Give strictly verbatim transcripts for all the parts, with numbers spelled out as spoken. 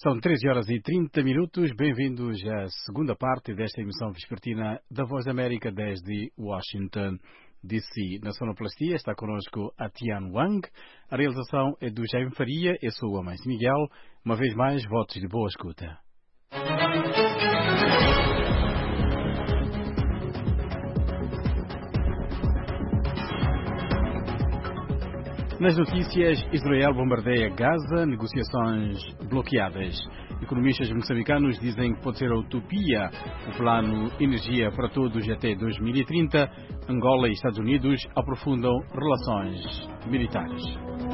São treze horas e trinta minutos. Bem-vindos à segunda parte desta emissão vespertina da Voz da América desde Washington, D C. Na sonoplastia está connosco a Tian Wang. A realização é do Jaime Faria. Eu sou o Amâncio Miguel. Uma vez mais, votos de boa escuta. Nas notícias, Israel bombardeia Gaza, negociações bloqueadas. Economistas moçambicanos dizem que pode ser a utopia o plano Energia para Todos até dois mil e trinta. Angola e Estados Unidos aprofundam relações militares.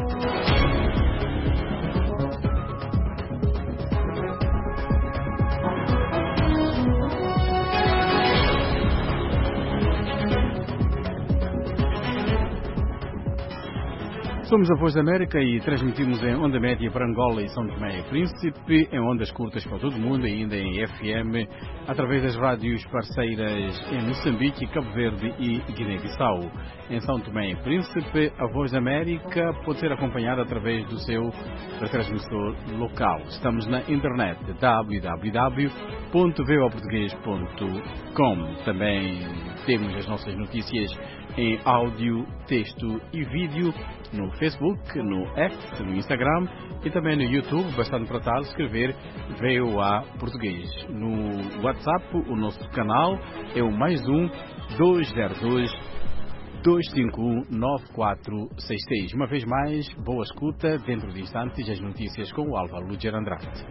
Somos a Voz da América e transmitimos em onda média para Angola e São Tomé e Príncipe, em ondas curtas para todo o mundo, ainda em F M, através das rádios parceiras em Moçambique, Cabo Verde e Guiné-Bissau. Em São Tomé e Príncipe, a Voz da América pode ser acompanhada através do seu transmissor local. Estamos na internet, w w w ponto v o português ponto com. Também temos as nossas notícias em áudio, texto e vídeo no Facebook, no X, no Instagram e também no YouTube. Bastante para tal escrever V O A Português. No WhatsApp, o nosso canal é o mais um dois zero dois, dois cinco um, nove quatro seis seis. Uma vez mais, boa escuta. Dentro de instantes, as notícias com o Álvaro Luger Andrade.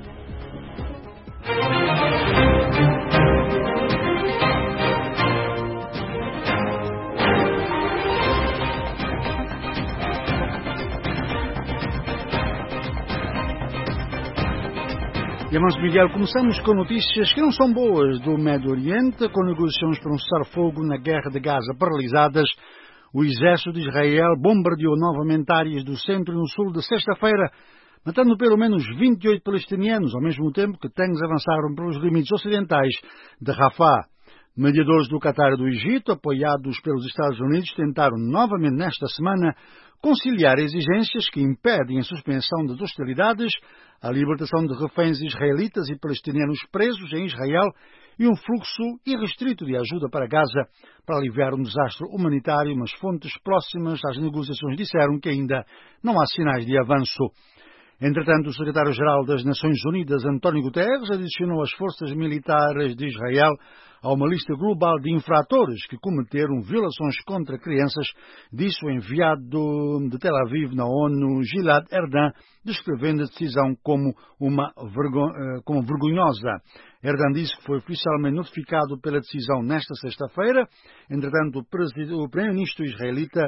E, Amâncio Miguel, começamos com notícias que não são boas do Médio Oriente. Com negociações para um cessar-fogo na guerra de Gaza paralisadas, o exército de Israel bombardeou novamente áreas do centro e no sul de sexta-feira, matando pelo menos vinte e oito palestinianos, ao mesmo tempo que tanques avançaram pelos limites ocidentais de Rafah. Mediadores do Catar e do Egito, apoiados pelos Estados Unidos, tentaram novamente nesta semana conciliar exigências que impedem a suspensão das hostilidades, a libertação de reféns israelitas e palestinianos presos em Israel e um fluxo irrestrito de ajuda para Gaza para aliviar um desastre humanitário, mas fontes próximas às negociações disseram que ainda não há sinais de avanço. Entretanto, o secretário-geral das Nações Unidas, António Guterres, adicionou as forças militares de Israel a uma lista global de infratores que cometeram violações contra crianças, disse o enviado de Tel Aviv na ONU, Gilad Erdan, descrevendo a decisão como uma vergo... como vergonhosa. Erdan disse que foi oficialmente notificado pela decisão nesta sexta-feira. Entretanto, o, presid... o primeiro-ministro israelita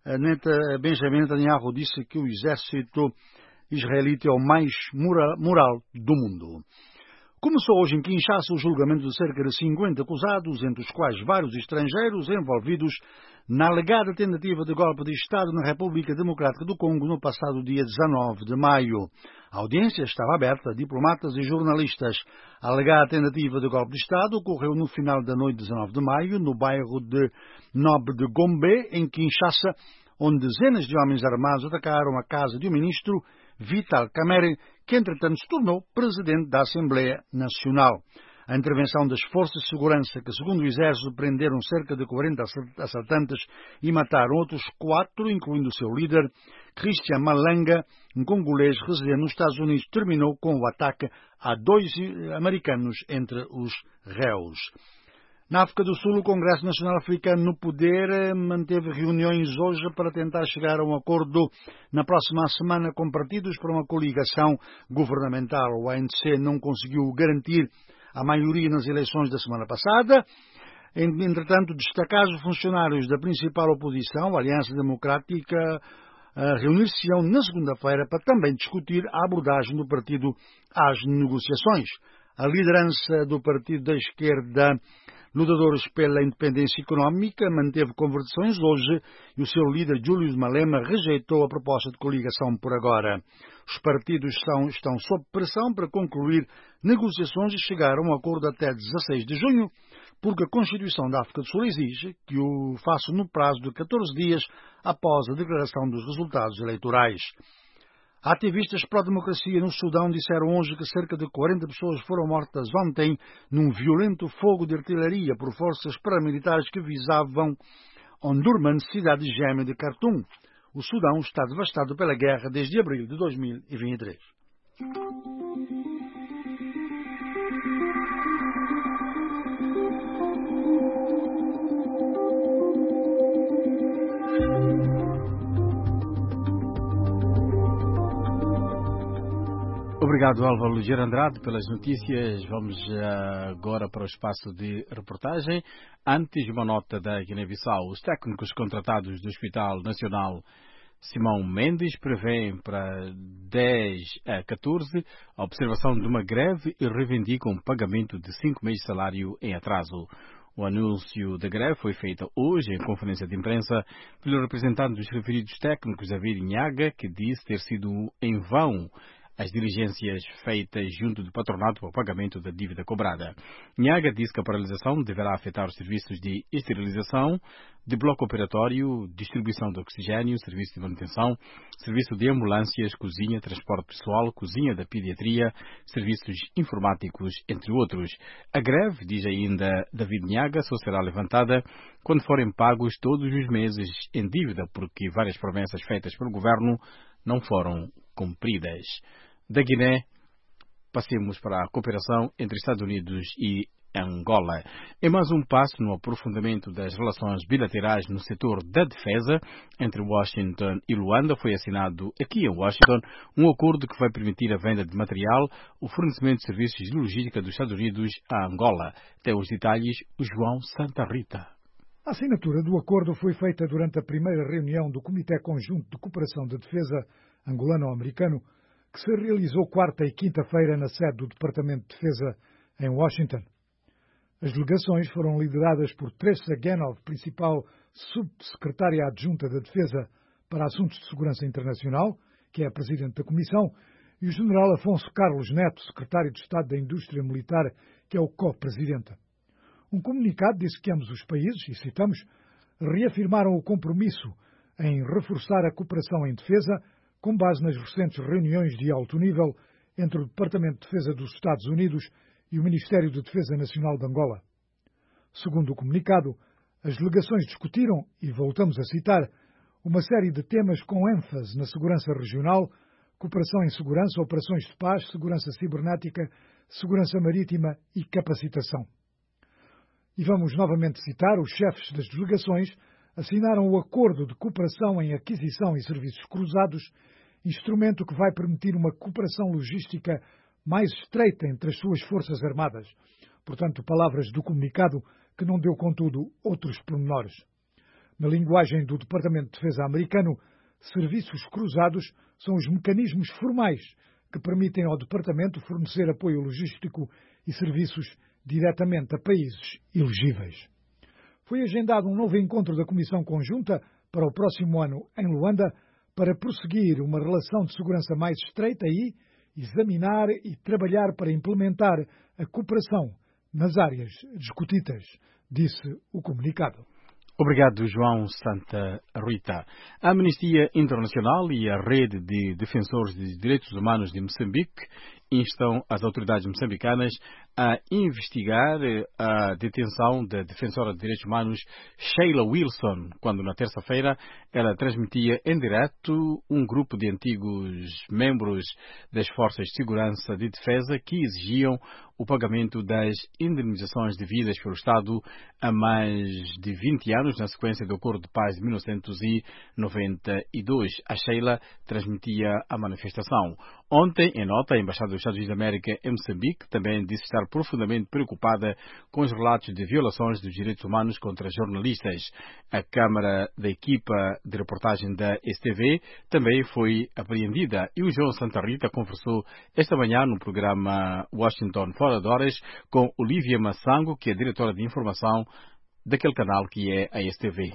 Benjamin Netanyahu disse que o exército israelita é o mais moral do mundo. Começou hoje em Kinshasa o julgamento de cerca de cinquenta acusados, entre os quais vários estrangeiros envolvidos na alegada tentativa de golpe de Estado na República Democrática do Congo no passado dia dezanove de maio. A audiência estava aberta a diplomatas e jornalistas. A alegada tentativa de golpe de Estado ocorreu no final da noite de dezanove de maio, no bairro de Nobre de Gombe, em Kinshasa, onde dezenas de homens armados atacaram a casa de um ministro, Vital Kamerhe, que entretanto se tornou presidente da Assembleia Nacional. A intervenção das forças de segurança, que segundo o exército prenderam cerca de quarenta assaltantes e mataram outros quatro, incluindo o seu líder, Christian Malanga, um congolês residente nos Estados Unidos, terminou com o ataque a dois americanos entre os réus. Na África do Sul, o Congresso Nacional Africano no poder manteve reuniões hoje para tentar chegar a um acordo na próxima semana com partidos para uma coligação governamental. O A N C não conseguiu garantir a maioria nas eleições da semana passada. Entretanto, destacados os funcionários da principal oposição, a Aliança Democrática, reunir-se-ão na segunda-feira para também discutir a abordagem do partido às negociações. A liderança do partido da esquerda, Lutadores pela Independência Económica, manteve conversações hoje e o seu líder, Julius Malema, rejeitou a proposta de coligação por agora. Os partidos estão, estão sob pressão para concluir negociações e chegar a um acordo até dezasseis de junho, porque a Constituição da África do Sul exige que o façam no prazo de catorze dias após a declaração dos resultados eleitorais. Ativistas pró-democracia no Sudão disseram hoje que cerca de quarenta pessoas foram mortas ontem num violento fogo de artilharia por forças paramilitares que visavam Omdurman, cidade gêmea de Khartoum. O Sudão está devastado pela guerra desde abril de dois mil e vinte e três. Obrigado, Álvaro Ligeiro Andrade, pelas notícias. Vamos agora para o espaço de reportagem. Antes, uma nota da Guiné-Bissau. Os técnicos contratados do Hospital Nacional Simão Mendes prevêem para dez a catorze a observação de uma greve e reivindicam o pagamento de cinco meses de salário em atraso. O anúncio da greve foi feito hoje em conferência de imprensa pelo representante dos referidos técnicos, David Nhaga, que disse ter sido em vão as diligências feitas junto do patronato para o pagamento da dívida cobrada. Nhaga disse que a paralisação deverá afetar os serviços de esterilização, de bloco operatório, distribuição de oxigênio, serviço de manutenção, serviço de ambulâncias, cozinha, transporte pessoal, cozinha da pediatria, serviços informáticos, entre outros. A greve, diz ainda David Nhaga, só será levantada quando forem pagos todos os meses em dívida, porque várias promessas feitas pelo governo não foram cumpridas. Da Guiné, passemos para a cooperação entre Estados Unidos e Angola. É mais um passo no aprofundamento das relações bilaterais no setor da defesa entre Washington e Luanda. Foi assinado aqui em Washington um acordo que vai permitir a venda de material, o fornecimento de serviços de logística dos Estados Unidos a Angola. Tem os detalhes o João Santa Rita. A assinatura do acordo foi feita durante a primeira reunião do Comitê Conjunto de Cooperação de Defesa angolano-americano, que se realizou quarta e quinta-feira na sede do Departamento de Defesa em Washington. As delegações foram lideradas por Teresa Genov, principal subsecretária adjunta da Defesa para Assuntos de Segurança Internacional, que é a presidente da Comissão, e o general Afonso Carlos Neto, secretário de Estado da Indústria Militar, que é o co-presidente. Um comunicado disse que ambos os países, e citamos, reafirmaram o compromisso em reforçar a cooperação em defesa com base nas recentes reuniões de alto nível entre o Departamento de Defesa dos Estados Unidos e o Ministério de Defesa Nacional de Angola. Segundo o comunicado, as delegações discutiram, e voltamos a citar, uma série de temas com ênfase na segurança regional, cooperação em segurança, operações de paz, segurança cibernética, segurança marítima e capacitação. E vamos novamente citar, os chefes das delegações assinaram o Acordo de Cooperação em Aquisição e Serviços Cruzados, instrumento que vai permitir uma cooperação logística mais estreita entre as suas forças armadas. Portanto, palavras do comunicado que não deu, contudo, outros pormenores. Na linguagem do Departamento de Defesa americano, serviços cruzados são os mecanismos formais que permitem ao Departamento fornecer apoio logístico e serviços diretamente a países elegíveis. Foi agendado um novo encontro da Comissão Conjunta para o próximo ano em Luanda para prosseguir uma relação de segurança mais estreita e examinar e trabalhar para implementar a cooperação nas áreas discutidas, disse o comunicado. Obrigado, João Santa Rita. A Amnistia Internacional e a Rede de Defensores de Direitos Humanos de Moçambique instam as autoridades moçambicanas a investigar a detenção da defensora de direitos humanos Sheila Wilson, quando na terça-feira ela transmitia em direto um grupo de antigos membros das Forças de Segurança de Defesa que exigiam o pagamento das indemnizações devidas pelo Estado há mais de vinte anos, na sequência do Acordo de Paz de mil novecentos e noventa e dois. A Sheila transmitia a manifestação. Ontem, em nota, a Embaixada dos Estados Unidos da América em Moçambique também disse estar profundamente preocupada com os relatos de violações dos direitos humanos contra jornalistas. A Câmara da equipa de reportagem da S T V também foi apreendida e o João Santa Rita conversou esta manhã no programa Washington Fora de Horas com Olivia Massango, que é diretora de informação daquele canal que é a S T V.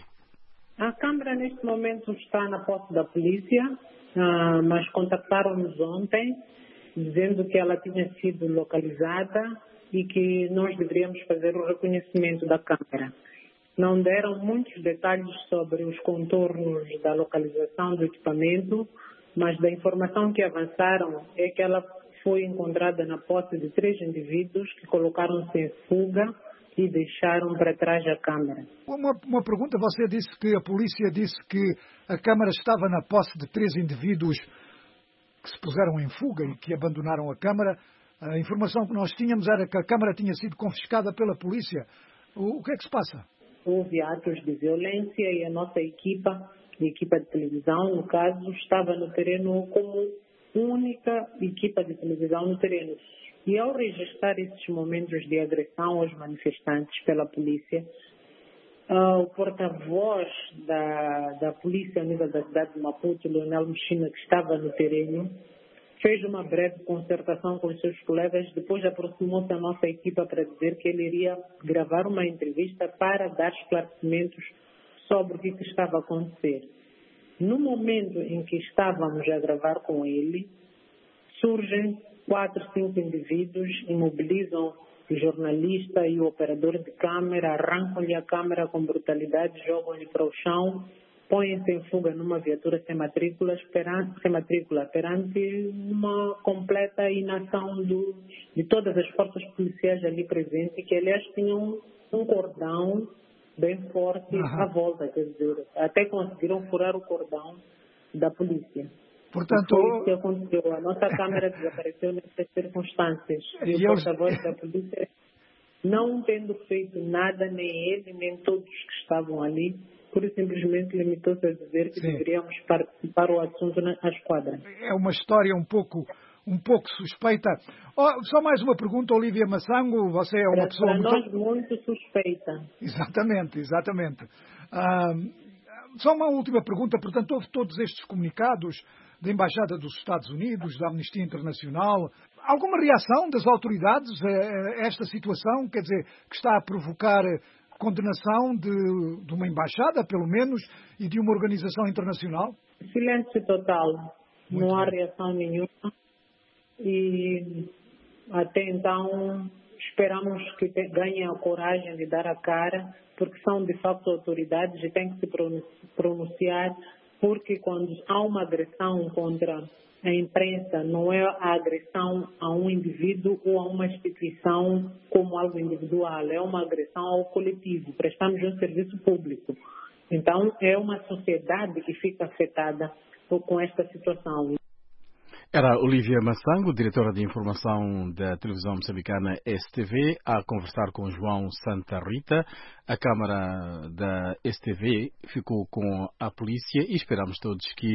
A Câmara neste momento está na posse da polícia, uh, mas contactaram-nos ontem dizendo que ela tinha sido localizada e que nós deveríamos fazer o reconhecimento da Câmara. Não deram muitos detalhes sobre os contornos da localização do equipamento, mas da informação que avançaram é que ela foi encontrada na posse de três indivíduos que colocaram-se em fuga e deixaram para trás a câmara. Uma, uma pergunta, você disse que a polícia disse que a câmara estava na posse de três indivíduos que se puseram em fuga e que abandonaram a câmara. A informação que nós tínhamos era que a câmara tinha sido confiscada pela polícia. O, o que é que se passa? Houve atos de violência e a nossa equipa, a equipa de televisão, no caso, estava no terreno como única equipa de televisão no terreno. E ao registrar esses momentos de agressão aos manifestantes pela polícia, uh, o porta-voz da, da polícia a nível da cidade de Maputo, Leonel Mexina, que estava no terreno, fez uma breve concertação com os seus colegas, depois aproximou-se à nossa equipa para dizer que ele iria gravar uma entrevista para dar esclarecimentos sobre o que estava a acontecer. No momento em que estávamos a gravar com ele, surgem quatro, cinco indivíduos, imobilizam o jornalista e o operador de câmera, arrancam-lhe a câmera com brutalidade, jogam-lhe para o chão, põem-se em fuga numa viatura sem matrícula, perante, sem matrícula, perante uma completa inação do, de todas as forças policiais ali presentes, que aliás tinham um cordão bem forte uhum. à volta, quer dizer, até conseguiram furar o cordão da polícia. Portanto, foi isso que aconteceu. A nossa câmera desapareceu nessas circunstâncias. E, e o porta-voz da polícia, não tendo feito nada, nem ele, nem todos que estavam ali, pura e simplesmente limitou-se a dizer que Sim. deveríamos participar do assunto na esquadra. É uma história um pouco, um pouco suspeita. Oh, só mais uma pergunta, Olívia Massango. Você é uma para, pessoa para muito... nós muito suspeita. Exatamente, exatamente. Ah, só uma última pergunta. Portanto, houve todos estes comunicados da Embaixada dos Estados Unidos, da Amnistia Internacional. Alguma reação das autoridades a esta situação? Quer dizer, que está a provocar condenação de, de uma embaixada, pelo menos, e de uma organização internacional? Silêncio total. Muito Não há bem. reação nenhuma. E até então esperamos que ganhem a coragem de dar a cara, porque são de facto autoridades e têm que se pronunciar, porque quando há uma agressão contra a imprensa, não é a agressão a um indivíduo ou a uma instituição como algo individual, é uma agressão ao coletivo. Prestamos um serviço público. Então, é uma sociedade que fica afetada com esta situação. Era Olívia Massango, diretora de informação da televisão moçambicana S T V, a conversar com João Santa Rita. A Câmara da S T V ficou com a polícia e esperamos todos que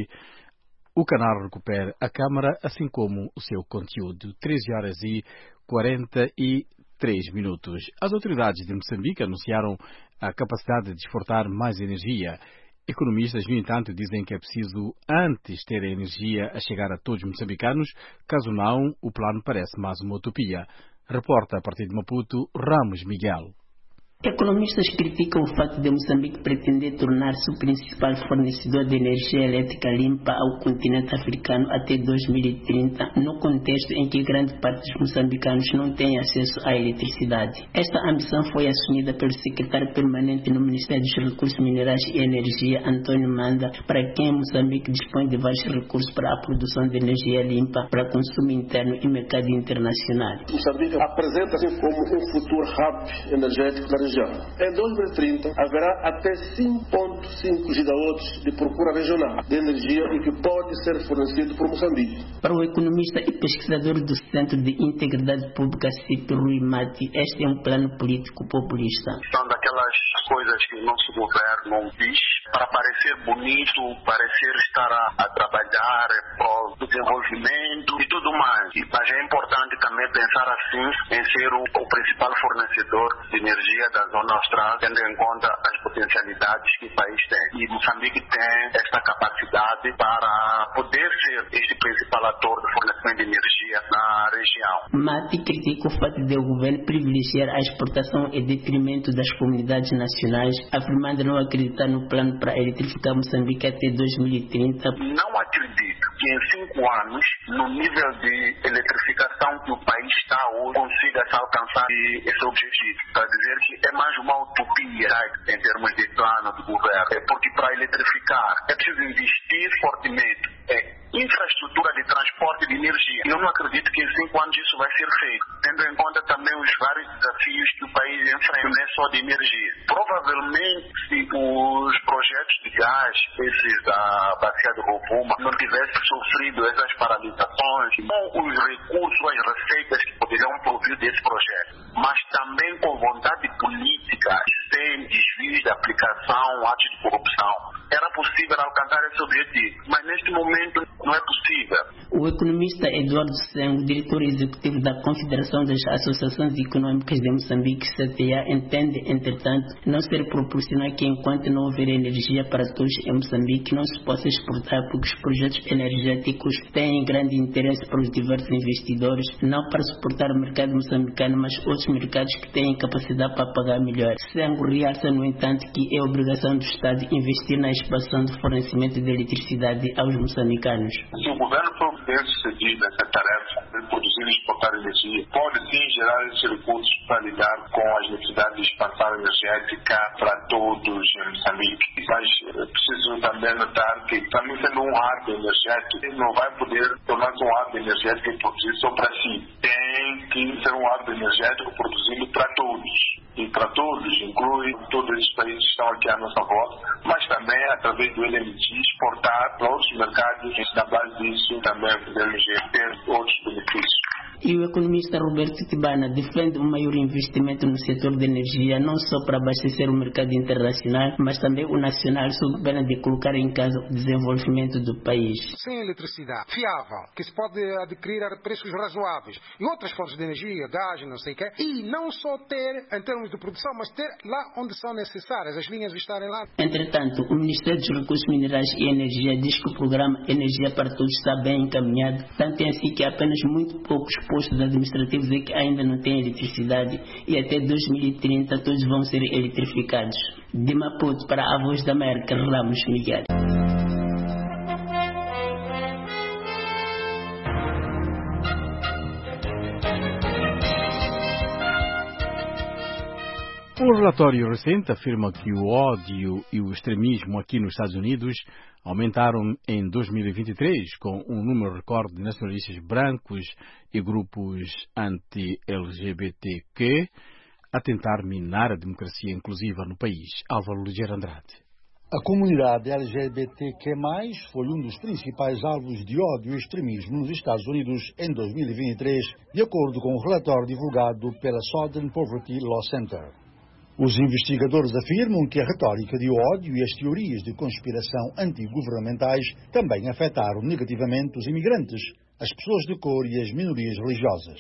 o canal recupere a Câmara, assim como o seu conteúdo. treze horas e quarenta e três minutos. As autoridades de Moçambique anunciaram a capacidade de exportar mais energia. Economistas, no entanto, dizem que é preciso antes ter a energia a chegar a todos os moçambicanos, caso não, o plano parece mais uma utopia. Reporta a partir de Maputo, Ramos Miguel. Economistas criticam o fato de Moçambique pretender tornar-se o principal fornecedor de energia elétrica limpa ao continente africano até dois mil e trinta, no contexto em que grande parte dos moçambicanos não tem acesso à eletricidade. Esta ambição foi assumida pelo secretário permanente no Ministério dos Recursos Minerais e Energia, Antônio Manda, para quem Moçambique dispõe de vários recursos para a produção de energia limpa para consumo interno e mercado internacional. Moçambique apresenta-se como um futuro hub energético da região. Em dois mil e trinta, haverá até cinco vírgula cinco gigawatts de procura regional de energia e que pode ser fornecido por Moçambique. Para o economista e pesquisador do Centro de Integridade Pública, C I P, Rui Mati, este é um plano político populista. São daquelas coisas que o nosso governo diz para parecer bonito, parecer estar a, a trabalhar para o desenvolvimento e tudo mais. Mas é importante também pensar assim em ser o, o principal fornecedor de energia da zona austral, tendo em conta as potencialidades que o país tem. E Moçambique tem esta capacidade para poder ser este principal ator de fornecimento de energia na região. Mati critica o fato de o governo privilegiar a exportação em detrimento das comunidades nacionais, afirmando não acreditar no plano para eletrificar Moçambique até dois mil e trinta. Não acredito que em cinco anos, no nível de eletrificação que o país está hoje, consiga se alcançar esse objetivo. Para dizer que é mais uma utopia em termos de plano do governo. É porque para eletrificar é preciso investir fortemente em quando isso vai ser feito, tendo em conta também os vários desafios que o país enfrenta, não é só de energia. Provavelmente, se os projetos de gás, esses da Bacia do Rovuma, não tivessem sofrido essas paralisações, com os recursos, as receitas que poderiam provir desse projeto, mas também com vontade política, sem desvios de aplicação, atos de corrupção, era possível alcançar esse objetivo, mas neste momento não é possível. O economista Eduardo Sengo, diretor executivo da Confederação das Associações Econômicas de Moçambique, C T A, entende, entretanto, não ser proporcional que enquanto não houver energia para todos em Moçambique, não se possa exportar, porque os projetos energéticos têm grande interesse para os diversos investidores, não para suportar o mercado moçambicano, mas outros mercados que têm capacidade para pagar melhor. Sengo realça, no entanto, que é obrigação do Estado investir na expansão do fornecimento de eletricidade aos moçambicanos. Se o governo for bem sucedido nessa tarefa de produzir e exportar energia, pode sim gerar esses recursos para lidar com as necessidades de expansão energética para todos em Moçambique. Mas é preciso também notar que, também sendo um hub energético, ele não vai poder tornar-se um hub energético e produzir só para si. Tem que ser um hub energético produzido para todos. E para todos, inclui todos esses países que estão aqui à nossa volta, mas também, através do L N G, exportar para outros mercados. Na base disso, também podemos ter outros benefícios. E o economista Roberto Tibana defende um maior investimento no setor de energia, não só para abastecer o mercado internacional, mas também o nacional, sob pena de colocar em causa o desenvolvimento do país. Sem eletricidade fiável, que se pode adquirir a preços razoáveis, e outras fontes de energia, gás, não sei o quê, e não só ter, em termos de produção, mas ter lá onde são necessárias, as linhas estarem lá. Entretanto, o Ministério dos Recursos Minerais e Energia diz que o programa Energia para Todos está bem encaminhado, tanto é assim que apenas muito poucos postos administrativos é que ainda não têm eletricidade e até dois mil e trinta todos vão ser eletrificados. De Maputo para a Voz da América, Ramos Miguel. Um relatório recente afirma que o ódio e o extremismo aqui nos Estados Unidos aumentaram em dois mil e vinte e três, com um número recorde de nacionalistas brancos e grupos anti-L G B T Q a tentar minar a democracia inclusiva no país. Álvaro Ligeiro Andrade. A comunidade L G B T Q mais, foi um dos principais alvos de ódio e extremismo nos Estados Unidos em dois mil e vinte e três, de acordo com o relatório divulgado pela Southern Poverty Law Center. Os investigadores afirmam que a retórica de ódio e as teorias de conspiração antigovernamentais também afetaram negativamente os imigrantes, as pessoas de cor e as minorias religiosas.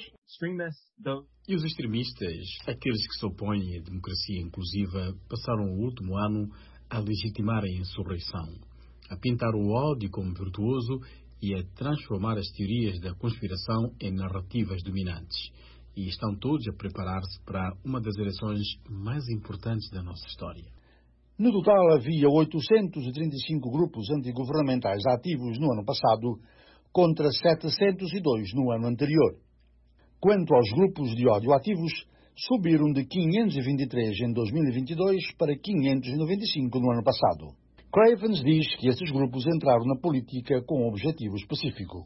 E os extremistas, aqueles que se opõem à democracia inclusiva, passaram o último ano a legitimar a insurreição, a pintar o ódio como virtuoso e a transformar as teorias da conspiração em narrativas dominantes. E estão todos a preparar-se para uma das eleições mais importantes da nossa história. No total, havia oitocentos e trinta e cinco grupos antigovernamentais ativos no ano passado, contra setecentos e dois no ano anterior. Quanto aos grupos de ódio ativos, subiram de quinhentos e vinte e três em dois mil e vinte e dois para quinhentos e noventa e cinco no ano passado. Cravens diz que esses grupos entraram na política com um objetivo específico.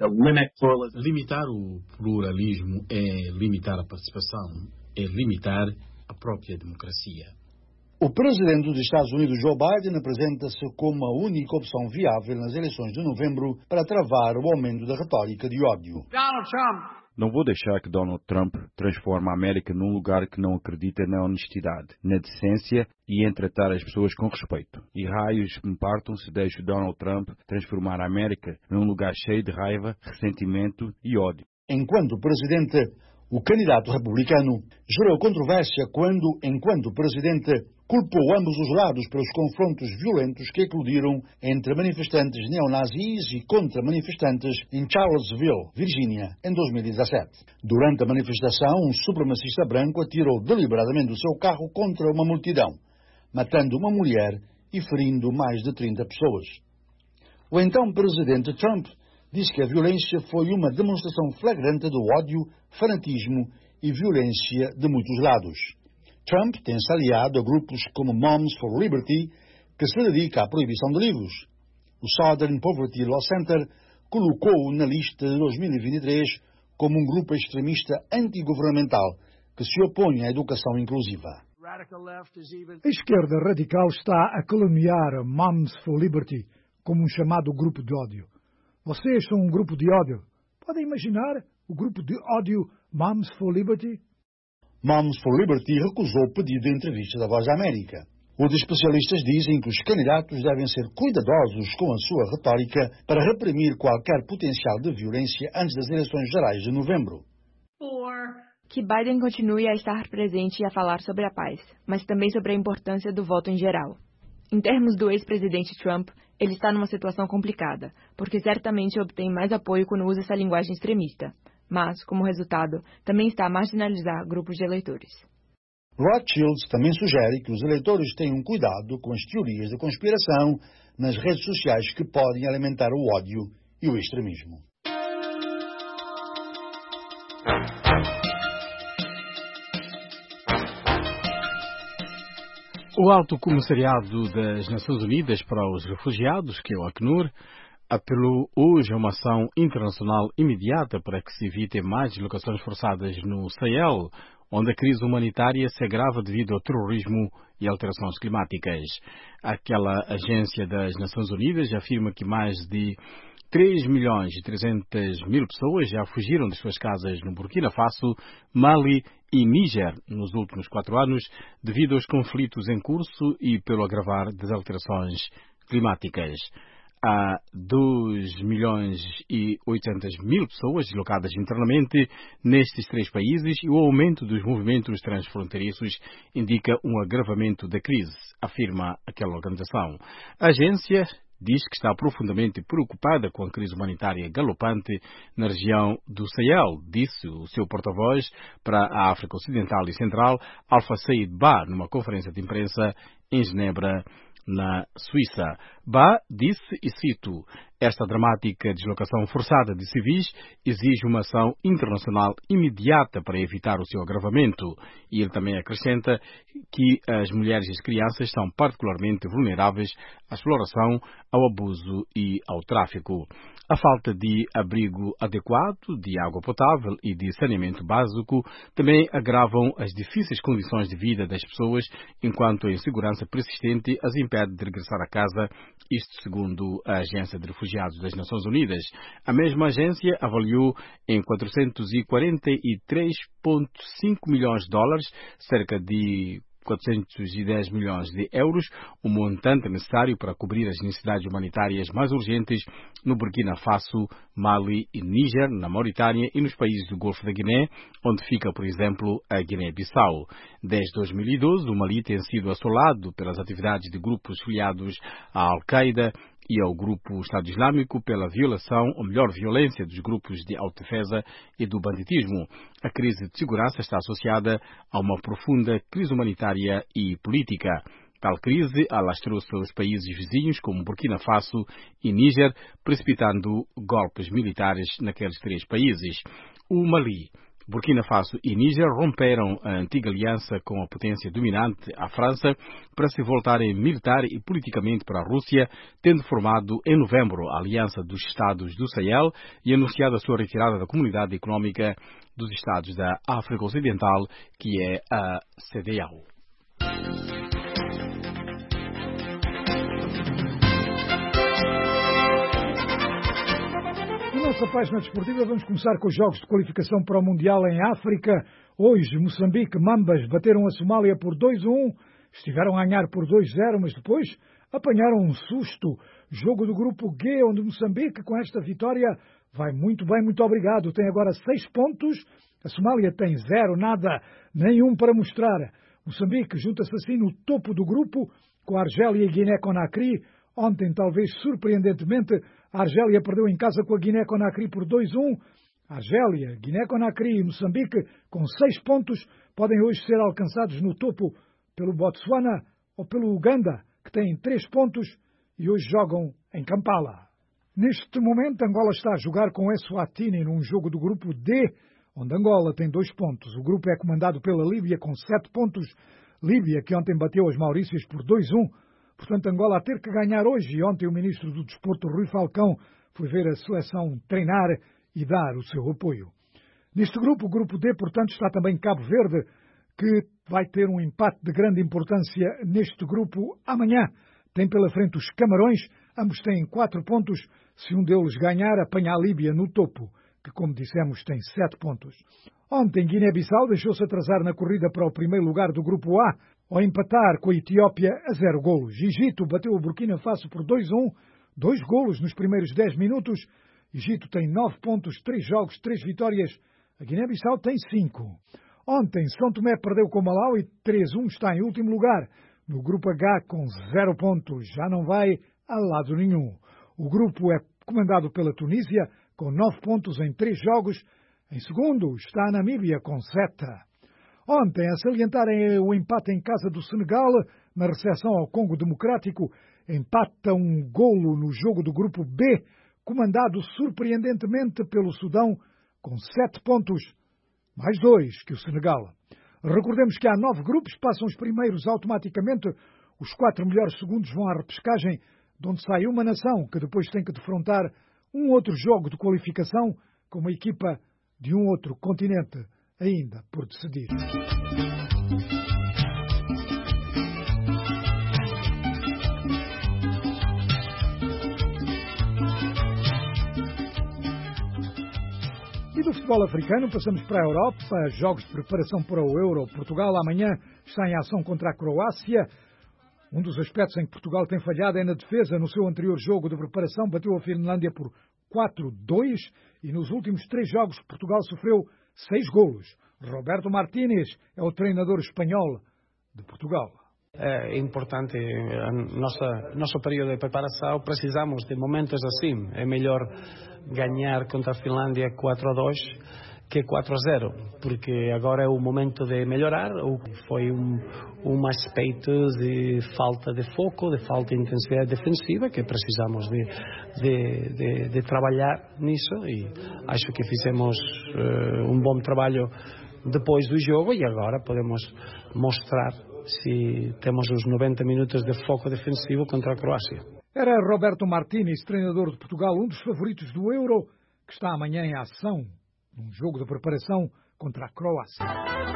Limitar o pluralismo é limitar a participação, é limitar a própria democracia. O presidente dos Estados Unidos, Joe Biden, apresenta-se como a única opção viável nas eleições de novembro para travar o aumento da retórica de ódio. Donald Trump. Não vou deixar que Donald Trump transforme a América num lugar que não acredita na honestidade, na decência e em tratar as pessoas com respeito. E raios me partam se deixo Donald Trump transformar a América num lugar cheio de raiva, ressentimento e ódio. Enquanto presidente, o candidato republicano gerou controvérsia quando, enquanto presidente, culpou ambos os lados pelos confrontos violentos que eclodiram entre manifestantes neonazis e contra-manifestantes em Charlottesville, Virgínia, em dois mil e dezassete. Durante a manifestação, um supremacista branco atirou deliberadamente o seu carro contra uma multidão, matando uma mulher e ferindo mais de trinta pessoas. O então presidente Trump disse que a violência foi uma demonstração flagrante do ódio, fanatismo e violência de muitos lados. Trump tem se aliado a grupos como Moms for Liberty, que se dedica à proibição de livros. O Southern Poverty Law Center colocou-o na lista de dois mil e vinte e três como um grupo extremista antigovernamental que se opõe à educação inclusiva. A esquerda radical está a caluniar Moms for Liberty como um chamado grupo de ódio. Vocês são um grupo de ódio. Podem imaginar o grupo de ódio Moms for Liberty? Moms for Liberty recusou o pedido de entrevista da Voz da América. Os especialistas dizem que os candidatos devem ser cuidadosos com a sua retórica para reprimir qualquer potencial de violência antes das eleições gerais de novembro. Que Biden continue a estar presente e a falar sobre a paz, mas também sobre a importância do voto em geral. Em termos do ex-presidente Trump, ele está numa situação complicada, porque certamente obtém mais apoio quando usa essa linguagem extremista, mas, como resultado, também está a marginalizar grupos de eleitores. Rothschild também sugere que os eleitores tenham cuidado com as teorias de conspiração nas redes sociais que podem alimentar o ódio e o extremismo. O Alto Comissariado das Nações Unidas para os Refugiados, que é o Acnur, apelou hoje a uma ação internacional imediata para que se evitem mais deslocações forçadas no Sahel, onde a crise humanitária se agrava devido ao terrorismo e alterações climáticas. Aquela agência das Nações Unidas afirma que mais de três milhões e trezentas mil pessoas já fugiram de suas casas no Burkina Faso, Mali e Níger nos últimos quatro anos, devido aos conflitos em curso e pelo agravar das alterações climáticas. Há dois milhões e oitocentas mil pessoas deslocadas internamente nestes três países e o aumento dos movimentos transfronteiriços indica um agravamento da crise, afirma aquela organização. A agência diz que está profundamente preocupada com a crise humanitária galopante na região do Sahel, disse o seu porta-voz para a África Ocidental e Central, Alpha Said Ba, numa conferência de imprensa em Genebra, na Suíça. Ba disse, e cito, esta dramática deslocação forçada de civis exige uma ação internacional imediata para evitar o seu agravamento. E ele também acrescenta que as mulheres e as crianças são particularmente vulneráveis à exploração, ao abuso e ao tráfico. A falta de abrigo adequado, de água potável e de saneamento básico também agravam as difíceis condições de vida das pessoas, enquanto a insegurança persistente as impede de regressar a casa, isto segundo a Agência de Refugiados das Nações Unidas. A mesma agência avaliou em quatrocentos e quarenta e três vírgula cinco milhões de dólares, cerca de quatrocentos e dez milhões de euros, o montante necessário para cobrir as necessidades humanitárias mais urgentes no Burkina Faso, Mali e Níger, na Mauritânia e nos países do Golfo da Guiné, onde fica, por exemplo, a Guiné-Bissau. Desde dois mil e doze, o Mali tem sido assolado pelas atividades de grupos filiados à Al-Qaeda e ao grupo Estado Islâmico pela violação, ou melhor, violência dos grupos de autodefesa e do banditismo. A crise de segurança está associada a uma profunda crise humanitária e política. Tal crise alastrou-se pelos países vizinhos como Burkina Faso e Níger, precipitando golpes militares naqueles três países. O Mali, Burkina Faso e Níger romperam a antiga aliança com a potência dominante, a França, para se voltarem militar e politicamente para a Rússia, tendo formado em novembro a Aliança dos Estados do Sahel e anunciado a sua retirada da Comunidade Económica dos Estados da África Ocidental, que é a CEDEAO. Nossa página desportiva, vamos começar com os jogos de qualificação para o Mundial em África. Hoje, Moçambique, Mambas bateram a Somália por dois a um, estiveram a ganhar por dois a zero, mas depois apanharam um susto. Jogo do grupo G, onde Moçambique, com esta vitória, vai muito bem, muito obrigado. Tem agora seis pontos, a Somália tem zero, nada, nenhum para mostrar. Moçambique junta-se assim no topo do grupo, com a Argélia e Guiné-Conakry. Ontem, talvez surpreendentemente, a Argélia perdeu em casa com a Guiné-Conakry por dois a um. A Argélia, Guiné-Conakry e Moçambique, com seis pontos, podem hoje ser alcançados no topo pelo Botsuana ou pelo Uganda, que têm três pontos e hoje jogam em Kampala. Neste momento, Angola está a jogar com Eswatini num jogo do grupo D, onde Angola tem dois pontos. O grupo é comandado pela Líbia com sete pontos. Líbia, que ontem bateu as Maurícias por dois a um. Portanto, Angola a ter que ganhar hoje. E ontem o ministro do Desporto, Rui Falcão, foi ver a seleção treinar e dar o seu apoio. Neste grupo, o grupo D, portanto, está também Cabo Verde, que vai ter um empate de grande importância neste grupo amanhã. Tem pela frente os Camarões, ambos têm quatro pontos. Se um deles ganhar, apanha a Líbia no topo, que, como dissemos, tem sete pontos. Ontem, Guiné-Bissau deixou-se atrasar na corrida para o primeiro lugar do grupo A, ao empatar com a Etiópia a zero golos. Egito bateu o Burkina Faso por dois a um, dois golos nos primeiros dez minutos. Egito tem nove pontos, três jogos, três vitórias. A Guiné-Bissau tem cinco. Ontem, São Tomé perdeu com Malau e três a um está em último lugar. No grupo H, com zero pontos, já não vai a lado nenhum. O grupo é comandado pela Tunísia, com nove pontos em três jogos. Em segundo está a Namíbia, com sete. Ontem, a salientarem o empate em casa do Senegal, na recepção ao Congo Democrático, empata um golo no jogo do grupo B, comandado surpreendentemente pelo Sudão, com sete pontos, mais dois que o Senegal. Recordemos que há nove grupos, passam os primeiros automaticamente, os quatro melhores segundos vão à repescagem, de onde sai uma nação que depois tem que defrontar um outro jogo de qualificação com uma equipa de um outro continente, ainda por decidir. E do futebol africano passamos para a Europa, jogos de preparação para o Euro. Portugal amanhã está em ação contra a Croácia. Um dos aspectos em que Portugal tem falhado é na defesa. No seu anterior jogo de preparação bateu a Finlândia por quatro a dois e nos últimos três jogos Portugal sofreu seis golos. Roberto Martínez é o treinador espanhol de Portugal. É importante a nossa nosso período de preparação, precisamos de momentos assim. É melhor ganhar contra a Finlândia quatro a dois que quatro a zero, porque agora é o momento de melhorar. Foi um, um aspecto de falta de foco, de falta de intensidade defensiva, que precisamos de, de, de, de trabalhar nisso, e acho que fizemos uh, um bom trabalho depois do jogo, e agora podemos mostrar se temos os noventa minutos de foco defensivo contra a Croácia. Era Roberto Martínez, treinador de Portugal, um dos favoritos do Euro, que está amanhã em ação num jogo de preparação contra a Croácia.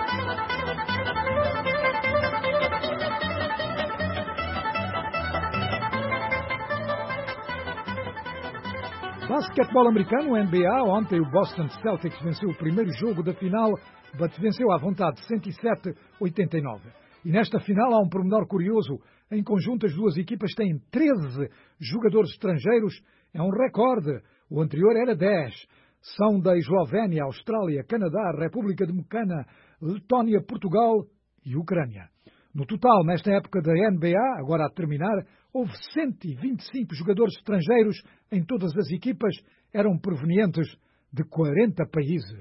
Basquetebol americano, N B A. Ontem o Boston Celtics venceu o primeiro jogo da final, mas venceu à vontade cento e sete a oitenta e nove. E nesta final há um pormenor curioso. Em conjunto as duas equipas têm treze jogadores estrangeiros. É um recorde. O anterior era dez. São da Eslovénia, Austrália, Canadá, República Dominicana, Letónia, Portugal e Ucrânia. No total, nesta época da N B A, agora a terminar, houve cento e vinte e cinco jogadores estrangeiros em todas as equipas. Eram provenientes de quarenta países.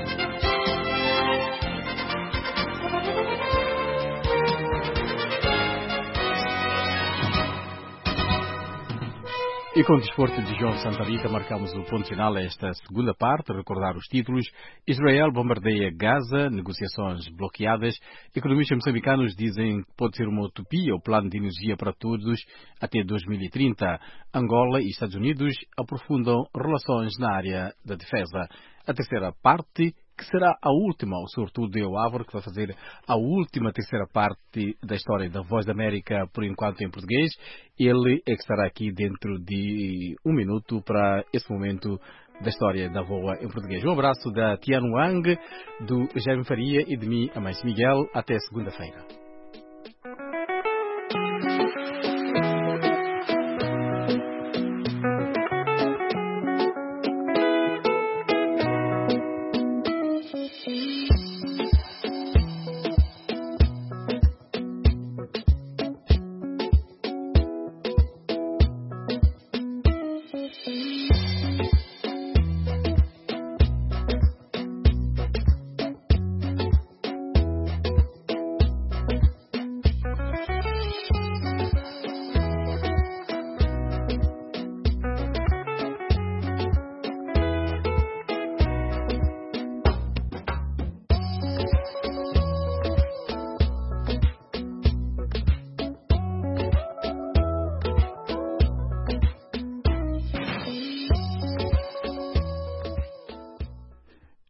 E com o desporto de João Santa Rita, marcamos o ponto final a esta segunda parte. Recordar os títulos: Israel bombardeia Gaza, negociações bloqueadas. Economistas moçambicanos dizem que pode ser uma utopia o plano de energia para todos até dois mil e trinta. Angola e Estados Unidos aprofundam relações na área da defesa. A terceira parte, que será a última, o sobretudo Deu Álvaro, que vai fazer a última terceira parte da história da Voz da América, por enquanto em português. Ele é que estará aqui dentro de um minuto para esse momento da história da Voa em português. Um abraço da Tiano Wang, do Jaime Faria e de mim, Amâncio Miguel. Até segunda-feira.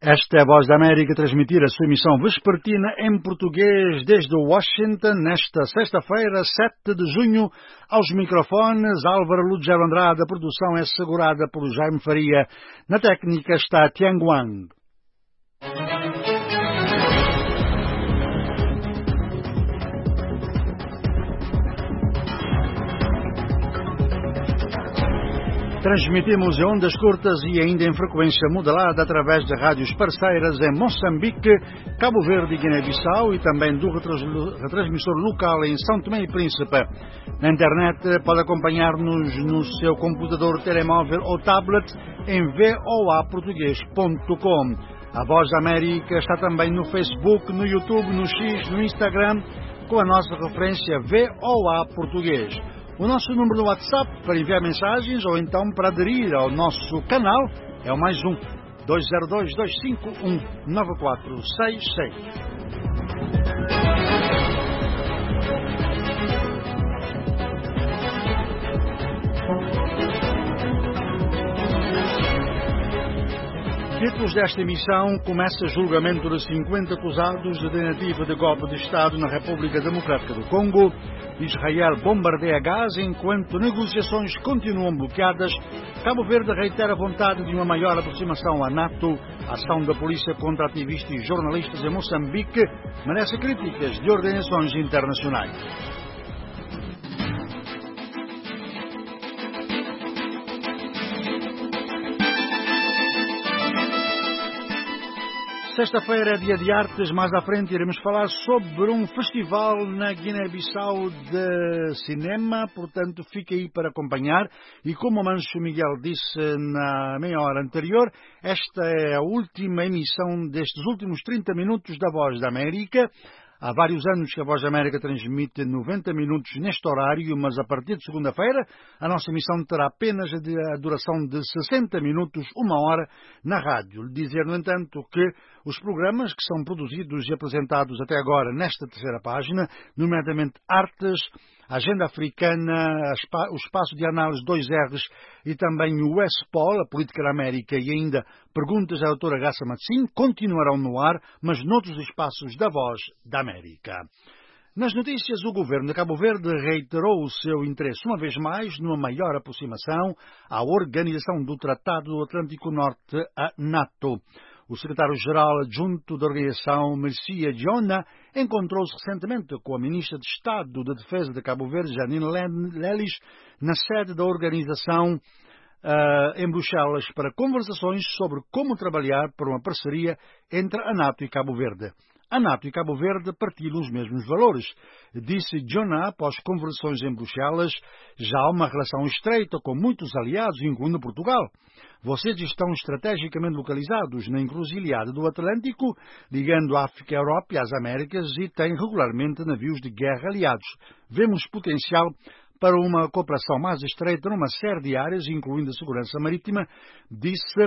Esta é a Voz da América, transmitir a sua emissão vespertina em português desde Washington, nesta sexta-feira, sete de junho, aos microfones, Álvaro Lugero Andrade. A produção é assegurada por Jaime Faria. Na técnica está Tian Guang. Transmitimos em ondas curtas e ainda em frequência modulada através de rádios parceiras em Moçambique, Cabo Verde e Guiné-Bissau e também do retransmissor local em São Tomé e Príncipe. Na internet pode acompanhar-nos no seu computador, telemóvel ou tablet em voa português ponto com. A Voz da América está também no Facebook, no YouTube, no X, no Instagram, com a nossa referência voa português. O nosso número do WhatsApp para enviar mensagens ou então para aderir ao nosso canal é o mais um, dois zero dois, dois cinco um, nove quatro seis seis. Títulos desta emissão: começa julgamento de cinquenta acusados de tentativa de golpe de Estado na República Democrática do Congo. Israel bombardeia Gaza enquanto negociações continuam bloqueadas. Cabo Verde reitera a vontade de uma maior aproximação à NATO. A ação da polícia contra ativistas e jornalistas em Moçambique merece críticas de organizações internacionais. Sexta-feira é dia de artes, mais à frente iremos falar sobre um festival na Guiné-Bissau de cinema, portanto fique aí para acompanhar. E como o Mancho Miguel disse na meia hora anterior, esta é a última emissão destes últimos trinta minutos da Voz da América. Há vários anos que a Voz da América transmite noventa minutos neste horário, mas a partir de segunda-feira a nossa emissão terá apenas a duração de sessenta minutos, uma hora, na rádio. Dizer, no entanto, que os programas que são produzidos e apresentados até agora nesta terceira página, nomeadamente Artes, Agenda Africana, o Espaço de Análise dois R's e também o ESPOL, a Política da América, e ainda Perguntas à Doutora Graça Matsim, continuarão no ar, mas noutros espaços da Voz da América. Nas notícias, o governo de Cabo Verde reiterou o seu interesse, uma vez mais, numa maior aproximação à Organização do Tratado do Atlântico Norte, a NATO. O secretário-geral adjunto da organização, Mercia Diona, encontrou-se recentemente com a ministra de Estado de Defesa de Cabo Verde, Janine Lelis, na sede da organização uh, em Bruxelas, para conversações sobre como trabalhar por uma parceria entre a NATO e Cabo Verde. A NATO e Cabo Verde partilham os mesmos valores, disse Diona após conversações em Bruxelas. Já há uma relação estreita com muitos aliados, incluindo Portugal. Vocês estão estrategicamente localizados na encruzilhada do Atlântico, ligando a África, a Europa e as Américas, e têm regularmente navios de guerra aliados. Vemos potencial para uma cooperação mais estreita numa série de áreas, incluindo a segurança marítima, disse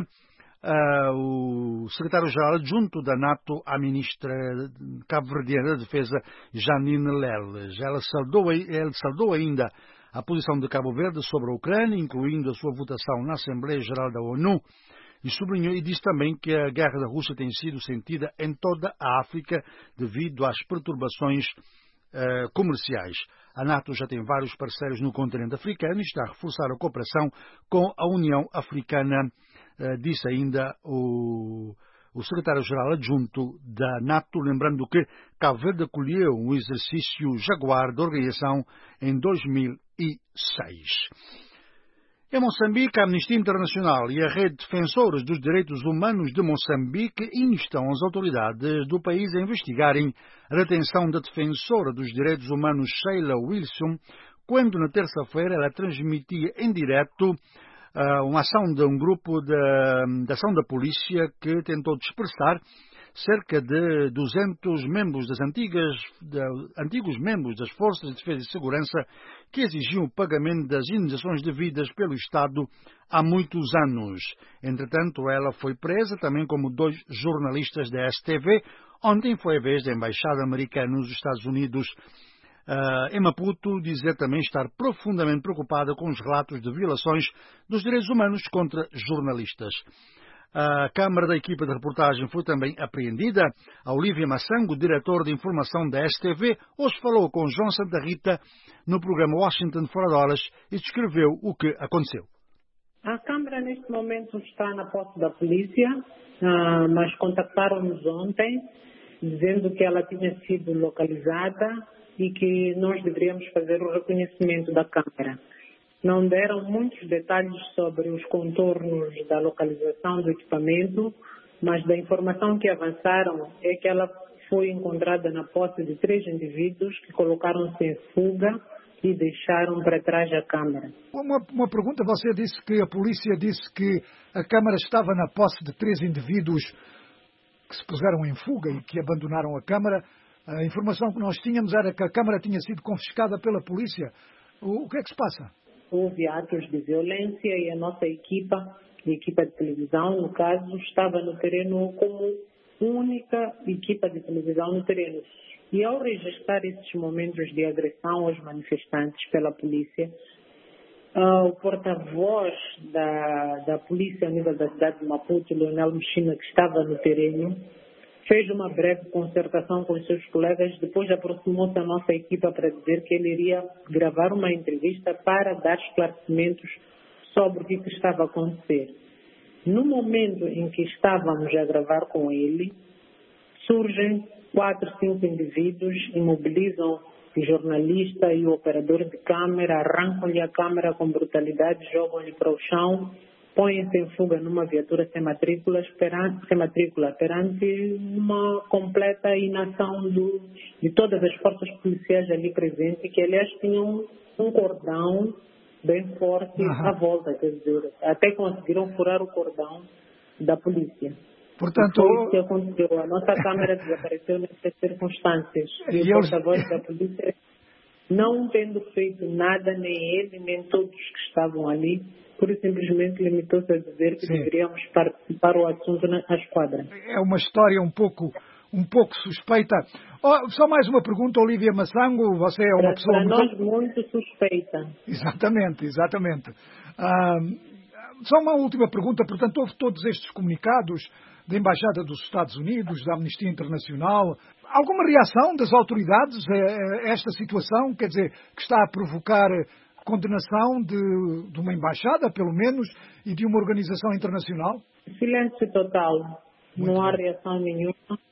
Uh, o secretário-geral adjunto da NATO à ministra cabo-verdiana da Defesa, Janine Lelis. Ela saudou, ela saudou ainda a posição de Cabo Verde sobre a Ucrânia, incluindo a sua votação na Assembleia Geral da ONU, e sublinhou e disse também que a guerra da Rússia tem sido sentida em toda a África devido às perturbações uh, comerciais. A NATO já tem vários parceiros no continente africano e está a reforçar a cooperação com a União Africana, Uh, disse ainda o, o secretário-geral adjunto da NATO, lembrando que Cabo Verde acolheu um exercício Jaguar da organização em dois mil e seis. Em Moçambique, a Amnistia Internacional e a Rede de Defensores dos Direitos Humanos de Moçambique instam as autoridades do país a investigarem a detenção da defensora dos direitos humanos Sheila Wilson, quando na terça-feira ela transmitia em direto Uh, uma ação de um grupo de, de ação da polícia que tentou dispersar cerca de duzentos membros das antigas, de, antigos membros das Forças de Defesa e Segurança que exigiam o pagamento das indenizações devidas pelo Estado há muitos anos. Entretanto, ela foi presa, também como dois jornalistas da S T V. Ontem foi a vez da Embaixada Americana nos Estados Unidos, Uh, em Maputo, dizer também estar profundamente preocupada com os relatos de violações dos direitos humanos contra jornalistas. A câmara da equipa de reportagem foi também apreendida. A Olívia Massango, diretor de informação da S T V, hoje falou com João Santa Rita no programa Washington Fora de Horas e descreveu o que aconteceu. A câmara neste momento está na posse da polícia, mas contactaram-nos ontem dizendo que ela tinha sido localizada e que nós deveríamos fazer o reconhecimento da câmara. Não deram muitos detalhes sobre os contornos da localização do equipamento, mas da informação que avançaram é que ela foi encontrada na posse de três indivíduos que colocaram-se em fuga e deixaram para trás a câmara. Uma, uma pergunta, você disse que a polícia disse que a câmara estava na posse de três indivíduos que se puseram em fuga e que abandonaram a câmara. A informação que nós tínhamos era que a câmara tinha sido confiscada pela polícia. O, o que é que se passa? Houve atos de violência e a nossa equipa, a equipa de televisão, no caso, estava no terreno como única equipa de televisão no terreno. E ao registrar esses momentos de agressão aos manifestantes pela polícia, uh, o porta-voz da, da polícia a nível da cidade de Maputo, Leonel Mexina, que estava no terreno, fez uma breve concertação com os seus colegas, depois aproximou-se da nossa equipa para dizer que ele iria gravar uma entrevista para dar esclarecimentos sobre o que estava a acontecer. No momento em que estávamos a gravar com ele, surgem quatro, cinco indivíduos, imobilizam o jornalista e o operador de câmera, arrancam-lhe a câmera com brutalidade, jogam-lhe para o chão, põem-se em fuga numa viatura sem matrícula, perante, sem matrícula, perante uma completa inação do, de todas as forças policiais ali presentes, que aliás tinham um cordão bem forte uhum. à volta, quer dizer, até conseguiram furar o cordão da polícia. Portanto, foi isso que aconteceu. A nossa câmera desapareceu nessas circunstâncias. E, e o porta-voz da polícia, não tendo feito nada, nem ele, nem todos que estavam ali, por simplesmente limitou-se a dizer que Sim. deveríamos participar do assunto na esquadra. É uma história um pouco, um pouco suspeita. Oh, só mais uma pergunta, Olívia Massango. Você é uma para, pessoa... Para muito... nós, muito suspeita. Exatamente, exatamente. Ah, só uma última pergunta. Portanto, houve todos estes comunicados da Embaixada dos Estados Unidos, da Amnistia Internacional. Alguma reação das autoridades a esta situação? Quer dizer, que está a provocar condenação de, de uma embaixada, pelo menos, e de uma organização internacional? Silêncio total. Muito Não há bem. reação nenhuma.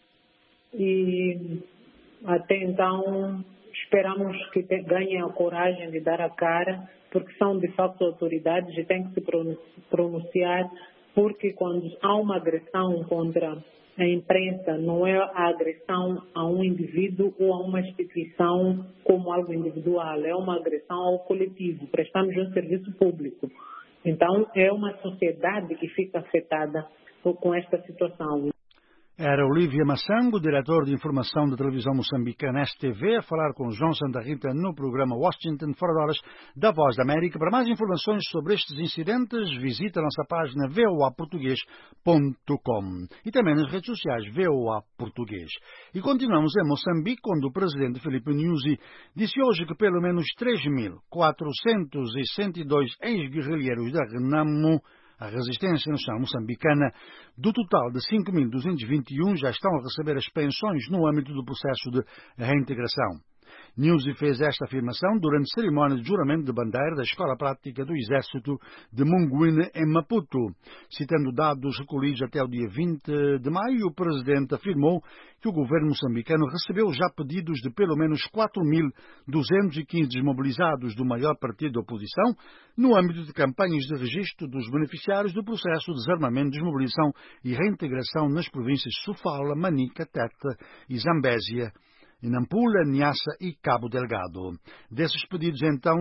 E até então esperamos que te, ganhem a coragem de dar a cara, porque são de facto autoridades e têm que se pronunciar, porque quando há uma agressão contra a imprensa, não é a agressão a um indivíduo ou a uma instituição como algo individual, é uma agressão ao coletivo. Prestamos um serviço público. Então, é uma sociedade que fica afetada com esta situação. Era Olívia Massango, diretor de informação da televisão moçambicana S T V, a falar com João Santa Rita no programa Washington Fora de Horas da Voz da América. Para mais informações sobre estes incidentes, visite a nossa página v o a português ponto com e também nas redes sociais V O A Português. E continuamos em Moçambique, onde o presidente Filipe Nyusi disse hoje que pelo menos três mil quatrocentos e cento e dois ex-guerrilheiros da RENAMO, a resistência nacional moçambicana, do total de cinco mil duzentos e vinte e um já estão a receber as pensões no âmbito do processo de reintegração. Nyusi fez esta afirmação durante a cerimónia de juramento de bandeira da Escola Prática do Exército de Munguine, em Maputo. Citando dados recolhidos até o dia vinte de maio, o presidente afirmou que o governo moçambicano recebeu já pedidos de pelo menos quatro mil duzentos e quinze desmobilizados do maior partido da oposição no âmbito de campanhas de registro dos beneficiários do processo de desarmamento, desmobilização e reintegração nas províncias de Sofala, Manica, Tete e Zambésia, Nampula, Niassa e Cabo Delgado. Desses pedidos, então,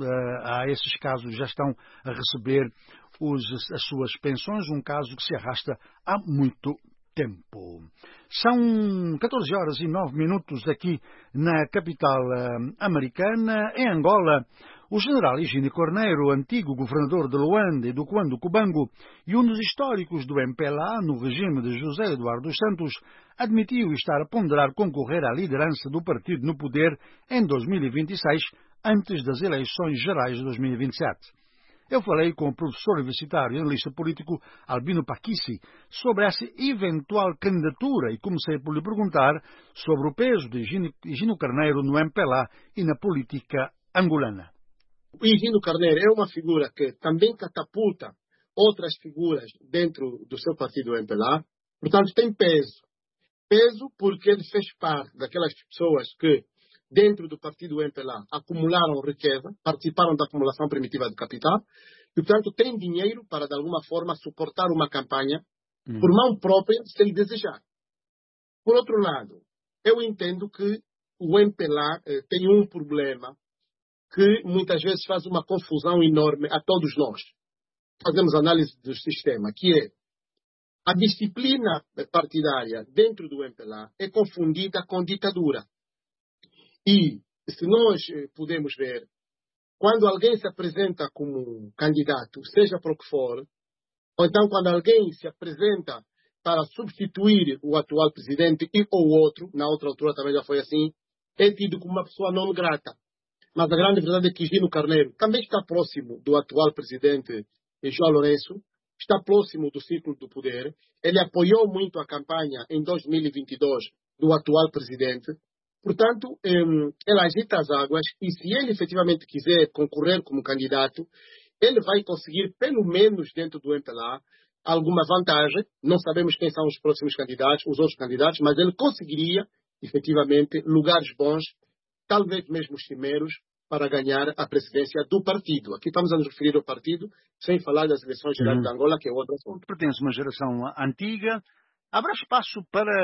a esses casos já estão a receber os, as suas pensões, um caso que se arrasta há muito tempo. São catorze horas e nove minutos aqui na capital americana. Em Angola, o general Higínio Corneiro, antigo governador de Luanda e do Cuando Cubango e um dos históricos do M P L A no regime de José Eduardo dos Santos, admitiu estar a ponderar concorrer à liderança do partido no poder em dois mil e vinte e seis, antes das eleições gerais de dois mil e vinte e sete. Eu falei com o professor universitário e analista político Albino Paquissi sobre essa eventual candidatura e comecei por lhe perguntar sobre o peso de Higino Carneiro no M P L A e na política angolana. O Higino Carneiro é uma figura que também catapulta outras figuras dentro do seu partido M P L A, portanto tem peso. Peso porque ele fez parte daquelas pessoas que dentro do partido M P L A acumularam riqueza, participaram da acumulação primitiva de capital e, portanto, tem dinheiro para, de alguma forma, suportar uma campanha uhum. por mão própria, se ele desejar. Por outro lado, eu entendo que o M P L A eh, tem um problema que muitas vezes faz uma confusão enorme a todos nós. Fazemos análise do sistema, que é a disciplina partidária dentro do M P L A é confundida com ditadura. E, se nós podemos ver, quando alguém se apresenta como candidato, seja para o que for, ou então quando alguém se apresenta para substituir o atual presidente e ou outro, na outra altura também já foi assim, é tido como uma pessoa não grata. Mas a grande verdade é que Higino Carneiro também está próximo do atual presidente João Lourenço, está próximo do círculo do poder, ele apoiou muito a campanha em dois mil e vinte e dois do atual presidente. Portanto, ele agita as águas e se ele efetivamente quiser concorrer como candidato, ele vai conseguir, pelo menos dentro do M P L A, alguma vantagem. Não sabemos quem são os próximos candidatos, os outros candidatos, mas ele conseguiria, efetivamente, lugares bons, talvez mesmo os cimeiros, para ganhar a presidência do partido. Aqui estamos a nos referir ao partido, sem falar das eleições gerais uhum. de Angola, que é outro assunto. Pertence a uma geração antiga. Haverá espaço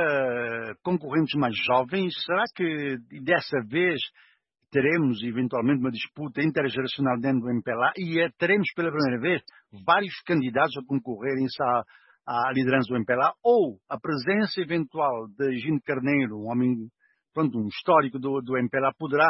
para concorrentes mais jovens? Será que dessa vez teremos eventualmente uma disputa intergeracional dentro do M P L A e teremos pela primeira vez vários candidatos a concorrerem-se à, à liderança do M P L A? Ou a presença eventual de Higino Carneiro, um homem, pronto, um histórico do, do M P L A, poderá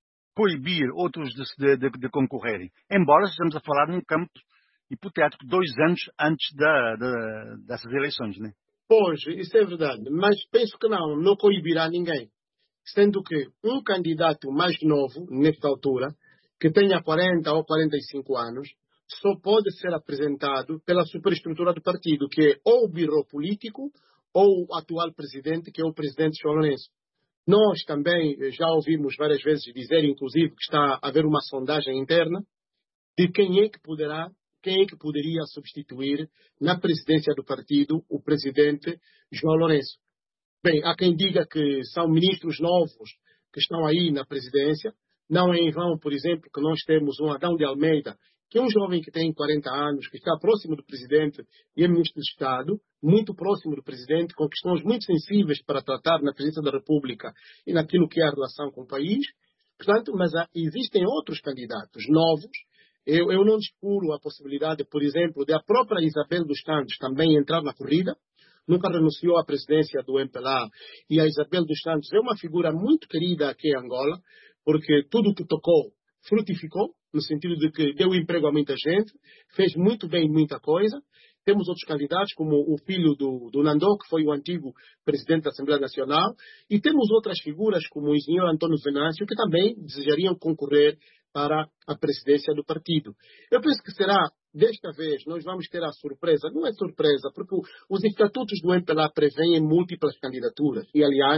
coibir outros de, de, de concorrerem? Embora estamos a falar num campo hipotético dois anos antes da, da, dessas eleições, né? Pois, isso é verdade, mas penso que não, não coibirá ninguém. Sendo que um candidato mais novo, nesta altura, que tenha quarenta ou quarenta e cinco anos, só pode ser apresentado pela superestrutura do partido, que é ou o birô político ou o atual presidente, que é o presidente João Lourenço. Nós também já ouvimos várias vezes dizer, inclusive, que está a haver uma sondagem interna de quem é que poderá Quem é que poderia substituir na presidência do partido o presidente João Lourenço? Bem, há quem diga que são ministros novos que estão aí na presidência. Não é em vão, por exemplo, que nós temos um Adão de Almeida, que é um jovem que tem quarenta anos, que está próximo do presidente e é ministro de Estado, muito próximo do presidente, com questões muito sensíveis para tratar na presidência da República e naquilo que é a relação com o país. Portanto, mas há, existem outros candidatos novos. Eu, eu não descuro a possibilidade, por exemplo, de a própria Isabel dos Santos também entrar na corrida. Nunca renunciou à presidência do M P L A. E a Isabel dos Santos é uma figura muito querida aqui em Angola, porque tudo o que tocou frutificou, no sentido de que deu emprego a muita gente, fez muito bem muita coisa. Temos outros candidatos, como o filho do, do Nandô, que foi o antigo presidente da Assembleia Nacional. E temos outras figuras, como o engenheiro Antônio Venâncio, que também desejariam concorrer para a presidência do partido. Eu penso que será, desta vez, nós vamos ter a surpresa. Não é surpresa, porque os estatutos do M P L A prevêem múltiplas candidaturas. E, aliás,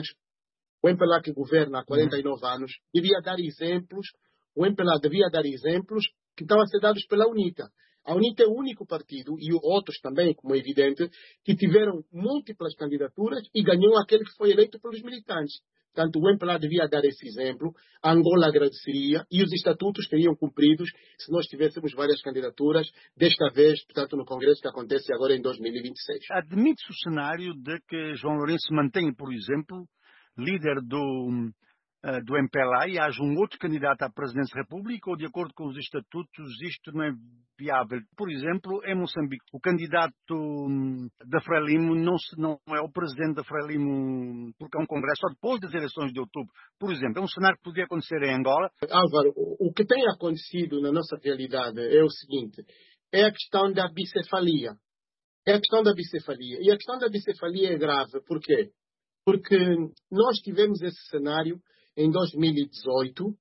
o M P L A que governa há quarenta e nove anos devia dar exemplos, o M P L A devia dar exemplos que estão a ser dados pela UNITA. A UNITA é o único partido, e outros também, como é evidente, que tiveram múltiplas candidaturas e ganhou aquele que foi eleito pelos militantes. Portanto, o M P L A devia dar esse exemplo, a Angola agradeceria e os estatutos seriam cumpridos se nós tivéssemos várias candidaturas, desta vez, portanto, no Congresso que acontece agora em dois mil e vinte e seis. Admite-se o cenário de que João Lourenço mantenha, por exemplo, líder do, uh, do M P L A e haja um outro candidato à presidência da República, ou de acordo com os estatutos isto não é viável? Por exemplo, em Moçambique, o candidato um, da Frelimo não, se, não é o presidente da Frelimo porque é um congresso só depois das eleições de outubro. Por exemplo, é um cenário que poderia acontecer em Angola. Álvaro, o que tem acontecido na nossa realidade é o seguinte, é a questão da bicefalia. É a questão da bicefalia. E a questão da bicefalia é grave. Por quê? Porque nós tivemos esse cenário em dois mil e dezoito,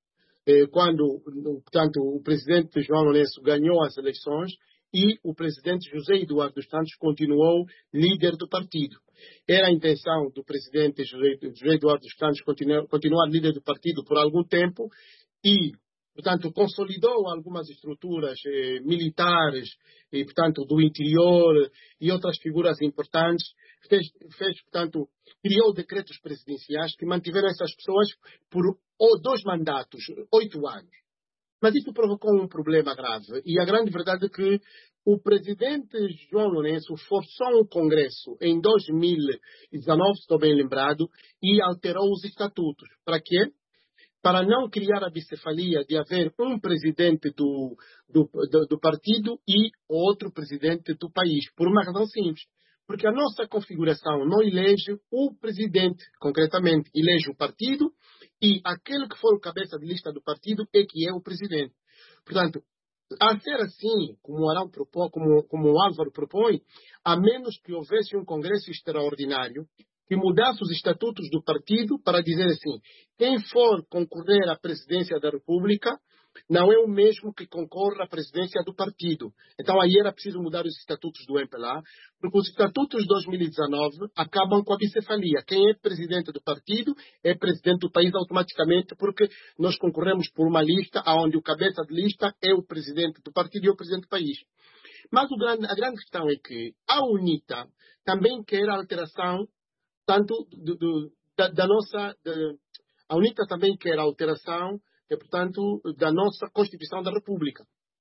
eh, quando, portanto, o presidente João Lourenço ganhou as eleições e o presidente José Eduardo dos Santos continuou líder do partido. Era a intenção do presidente José, José Eduardo dos Santos continuar, continuar líder do partido por algum tempo e, portanto, consolidou algumas estruturas eh, militares, e, portanto, do interior e outras figuras importantes. Fez, fez, portanto, criou decretos presidenciais que mantiveram essas pessoas por ou, dois mandatos, oito anos. Mas isso provocou um problema grave. E a grande verdade é que o presidente João Lourenço forçou um congresso em dois mil e dezenove, estou bem lembrado, e alterou os estatutos. Para quê? Para não criar a bicefalia de haver um presidente do, do, do, do partido e outro presidente do país. Por uma razão simples. Porque a nossa configuração não elege o presidente, concretamente, elege o partido e aquele que for o cabeça de lista do partido é que é o presidente. Portanto, a ser assim, como o, Arão propõe, como, como o Álvaro propõe, a menos que houvesse um congresso extraordinário que mudasse os estatutos do partido para dizer assim, quem for concorrer à presidência da República não é o mesmo que concorre à presidência do partido. Então aí era preciso mudar os estatutos do M P L A, porque os estatutos de dois mil e dezenove acabam com a bicefalia. Quem é presidente do partido é presidente do país automaticamente, porque nós concorremos por uma lista onde o cabeça de lista é o presidente do partido e é o presidente do país. Mas o grande, a grande questão é que a UNITA também quer a alteração tanto do, do, da, da nossa... De, a UNITA também quer a alteração e, portanto, da nossa Constituição da República.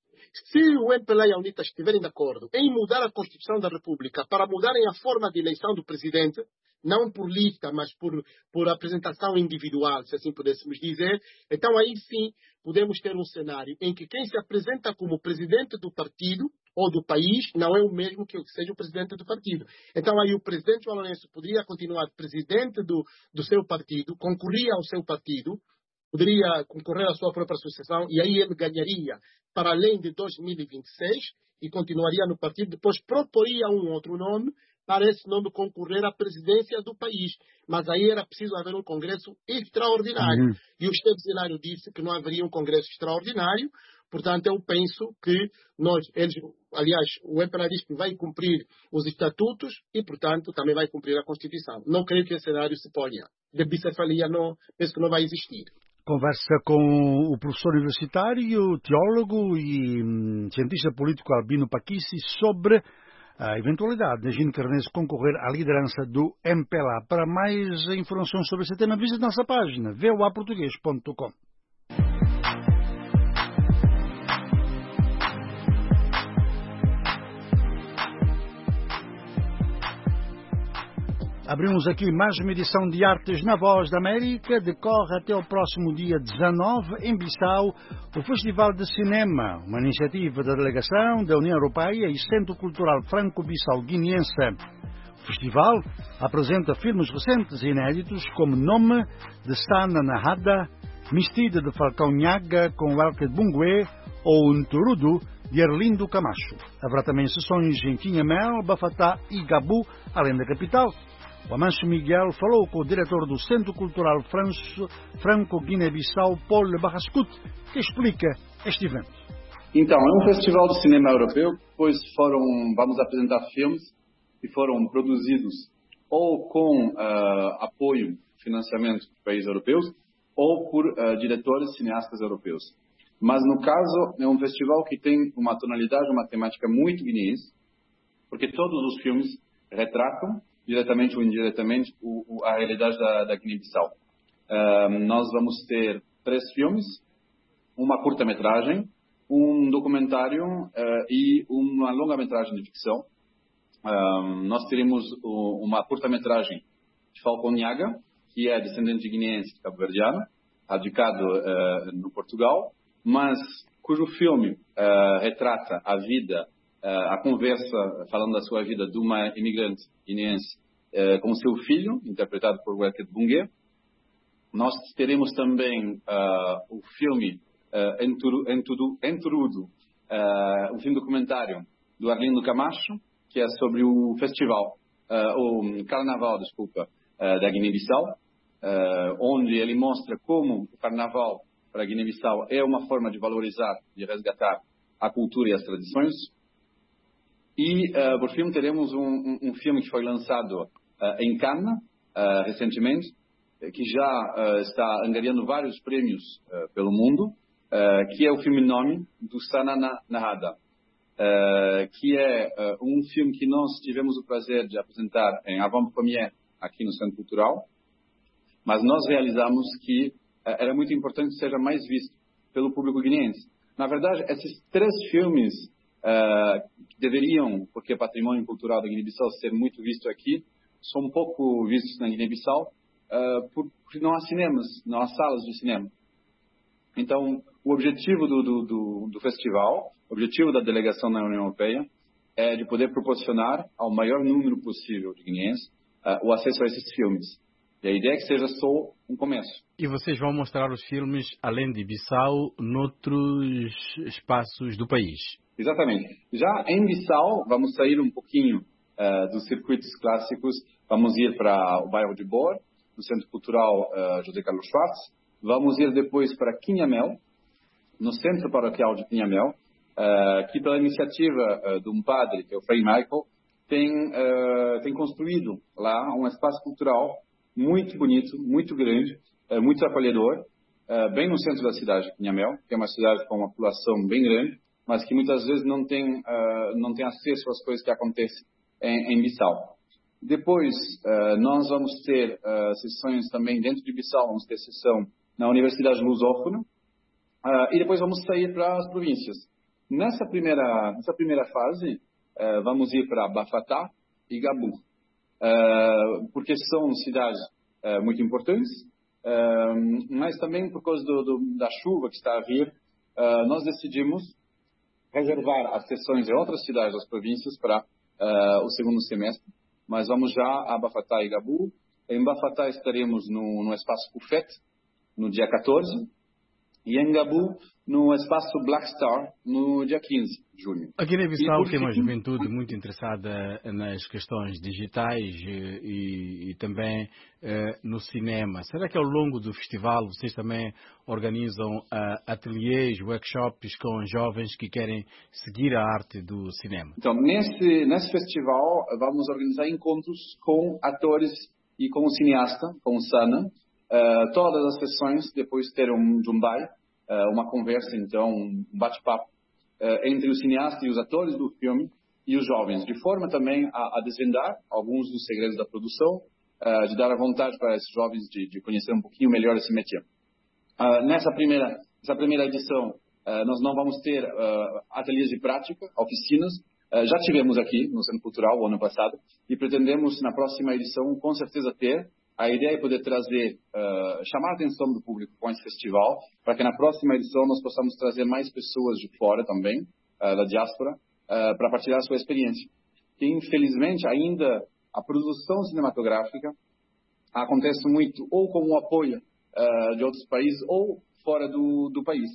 Se o M P L A e a UNITA estiverem de acordo em mudar a Constituição da República para mudarem a forma de eleição do presidente, não por lista, mas por, por apresentação individual, se assim pudéssemos dizer, então aí sim podemos ter um cenário em que quem se apresenta como presidente do partido ou do país não é o mesmo que seja o presidente do partido. Então aí o presidente João Lourenço poderia continuar presidente do, do seu partido, concorria ao seu partido, poderia concorrer à sua própria associação e aí ele ganharia para além de dois mil e vinte e seis e continuaria no partido, depois proporia um outro nome para esse nome concorrer à presidência do país. Mas aí era preciso haver um congresso extraordinário. Uhum. E o chefe Zenário disse que não haveria um congresso extraordinário, portanto eu penso que nós, eles, aliás, o M P L A diz que vai cumprir os estatutos e, portanto, também vai cumprir a Constituição. Não creio que esse cenário se ponha. De bicefalia, não, penso que não vai existir. Conversa com o professor universitário, teólogo e hum, cientista político Albino Paquissi sobre a eventualidade de Jean Carneiro concorrer à liderança do M P L A. Para mais informações sobre esse tema, visite nossa página v o a português ponto com. Abrimos aqui mais uma edição de Artes na Voz da América. Decorre até o próximo dia dezanove, em Bissau, o Festival de Cinema, uma iniciativa da Delegação da União Europeia e Centro Cultural Franco-Bissau-Guineense. O festival apresenta filmes recentes e inéditos como Nome, de Sana Nahada, Mistida, de Falcão Nhaga, com Welke Bungue, ou Nturudu, de Arlindo Camacho. Haverá também sessões em Quinhamel, Bafatá e Gabu, além da capital. O Amancio Miguel falou com o diretor do Centro Cultural Franco-Guiné-Bissau, Paul Barrascut, que explica este evento. Então, é um festival de cinema europeu, pois foram, vamos apresentar filmes que foram produzidos ou com uh, apoio, financiamento de países europeus, ou por uh, diretores cineastas europeus. Mas, no caso, é um festival que tem uma tonalidade, uma temática muito guineense, porque todos os filmes retratam diretamente ou indiretamente, o, o, a realidade da, da Guiné-Bissau. Uh, nós vamos ter três filmes, uma curta-metragem, um documentário uh, e uma longa-metragem de ficção. Uh, nós teremos o, uma curta-metragem de Falcão Nhaga, que é descendente guineense cabo-verdiano, radicado uh, no Portugal, mas cujo filme uh, retrata a vida, a conversa, falando da sua vida, de uma imigrante guineense eh, com seu filho, interpretado por Welke Bungue. Nós teremos também uh, o filme uh, Enturu, Enturu, Enturudo, uh, um filme documentário do Arlindo Camacho, que é sobre o festival, uh, o carnaval, desculpa, uh, da Guiné-Bissau, uh, onde ele mostra como o carnaval para a Guiné-Bissau é uma forma de valorizar, de resgatar a cultura e as tradições. E, uh, por fim, teremos um, um, um filme que foi lançado uh, em Cannes, uh, recentemente, que já uh, está angariando vários prêmios uh, pelo mundo, uh, que é o filme Nome, do Sana Nahada, uh, que é uh, um filme que nós tivemos o prazer de apresentar em avant-première aqui no Centro Cultural, mas nós realizamos que uh, era muito importante que seja mais visto pelo público guineense. Na verdade, esses três filmes uh, que deveriam, porque é patrimônio cultural da Guiné-Bissau, ser muito visto aqui, são pouco vistos na Guiné-Bissau, uh, porque não há cinemas, não há salas de cinema. Então, o objetivo do, do, do, do festival, o objetivo da delegação na União Europeia, é de poder proporcionar ao maior número possível de guineenses uh, o acesso a esses filmes. E a ideia é que seja só um começo. E vocês vão mostrar os filmes, além de Bissau, noutros espaços do país? Exatamente. Já em Bissau, vamos sair um pouquinho uh, dos circuitos clássicos. Vamos ir para o bairro de Bor, no Centro Cultural uh, José Carlos Schwartz. Vamos ir depois para Quinhamel, no Centro Paroquial de Quinhamel, uh, que pela iniciativa uh, de um padre, que é o Frei Michael, tem, uh, tem construído lá um espaço cultural muito bonito, muito grande, uh, muito acolhedor, uh, bem no centro da cidade de Quinhamel, que é uma cidade com uma população bem grande, mas que muitas vezes não tem, uh, não tem acesso às coisas que acontecem em, em Bissau. Depois, uh, nós vamos ter uh, sessões também dentro de Bissau, vamos ter sessão na Universidade Lusófona, uh, e depois vamos sair para as províncias. Nessa primeira, nessa primeira fase, uh, vamos ir para Bafatá e Gabu, uh, porque são cidades uh, muito importantes, uh, mas também por causa do, do, da chuva que está a vir, uh, nós decidimos reservar as sessões em outras cidades das províncias para uh, o segundo semestre, mas vamos já a Bafatá e Gabu. Em Bafatá estaremos no, no Espaço Ufet, no dia catorze, e em Gabu, no Espaço Black Star, no dia quinze de junho. A Guiné-Bissau tem uma juventude muito interessada nas questões digitais e, e também eh, no cinema. Será que ao longo do festival vocês também organizam uh, ateliês, workshops com jovens que querem seguir a arte do cinema? Então, nesse, nesse festival vamos organizar encontros com atores e com o cineasta, com o Sana. Uh, todas as sessões, depois ter um jumbai, uh, uma conversa, então, um bate-papo uh, entre o cineasta e os atores do filme e os jovens, de forma também a, a desvendar alguns dos segredos da produção, uh, de dar a vontade para esses jovens de, de conhecer um pouquinho melhor esse métier. Uh, nessa, primeira, nessa primeira edição, uh, nós não vamos ter uh, ateliês de prática, oficinas. Uh, já tivemos aqui no Centro Cultural o ano passado e pretendemos na próxima edição com certeza ter. A ideia é poder trazer, uh, chamar a atenção do público com esse festival, para que na próxima edição nós possamos trazer mais pessoas de fora também, uh, da diáspora, uh, para partilhar a sua experiência. Que infelizmente ainda a produção cinematográfica acontece muito ou com o apoio uh, de outros países ou fora do, do país.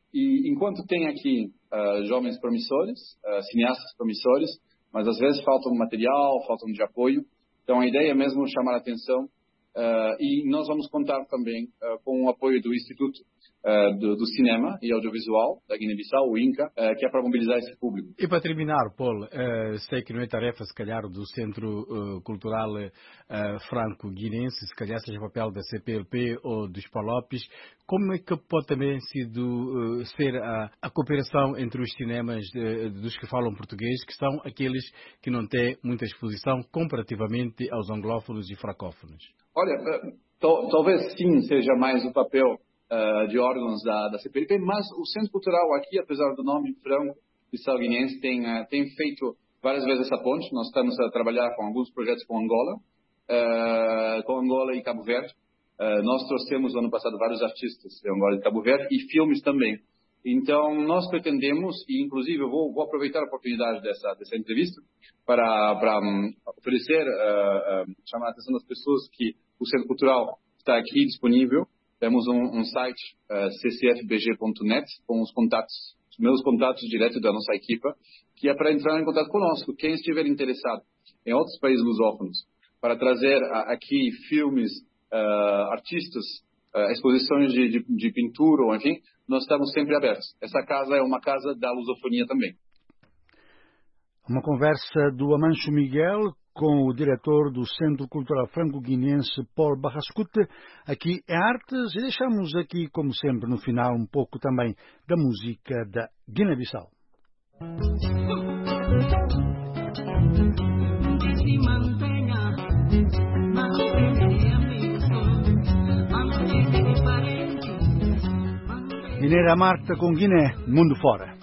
E enquanto tem aqui uh, jovens promissores, uh, cineastas promissores, mas às vezes faltam material, faltam de apoio. Então a ideia é mesmo chamar a atenção. Uh, e nós vamos contar também uh, com o apoio do Instituto uh, do, do Cinema e Audiovisual da Guiné-Bissau, o INCA, uh, que é para mobilizar esse público. E para terminar, Paul, uh, sei que não é tarefa, se calhar, do Centro uh, Cultural uh, Franco-Guinense, se calhar seja papel da C P L P ou dos Palopes, como é que pode também sido, uh, ser a, a cooperação entre os cinemas de, dos que falam português, que são aqueles que não têm muita exposição comparativamente aos anglófonos e francófonos? Olha, to, talvez sim seja mais o papel uh, de órgãos da, da C P L P, mas o Centro Cultural aqui, apesar do nome franco-bissau-guinense, tem, uh, tem feito várias vezes essa ponte. Nós estamos a trabalhar com alguns projetos com Angola, uh, com Angola e Cabo Verde. Uh, nós trouxemos ano passado vários artistas de Angola e Cabo Verde e filmes também. Então, nós pretendemos, e inclusive eu vou, vou aproveitar a oportunidade dessa, dessa entrevista para, para um, oferecer, uh, uh, chamar a atenção das pessoas que o Centro Cultural está aqui disponível. Temos um, um site, uh, c c f b g ponto net, com os contatos, os meus contatos diretos da nossa equipa, que é para entrar em contato conosco. Quem estiver interessado em outros países lusófonos, para trazer uh, aqui filmes, uh, artistas uh, exposições de, de, de pintura, ou enfim, nós estamos sempre abertos. Essa casa é uma casa da lusofonia também. Uma conversa do Amancio Miguel com o diretor do Centro Cultural Franco-Guinense, Paul Barrascute, aqui em Artes, e deixamos aqui, como sempre, no final, um pouco também da música da Guiné-Bissau. Guiné Marta com Guiné, mundo fora.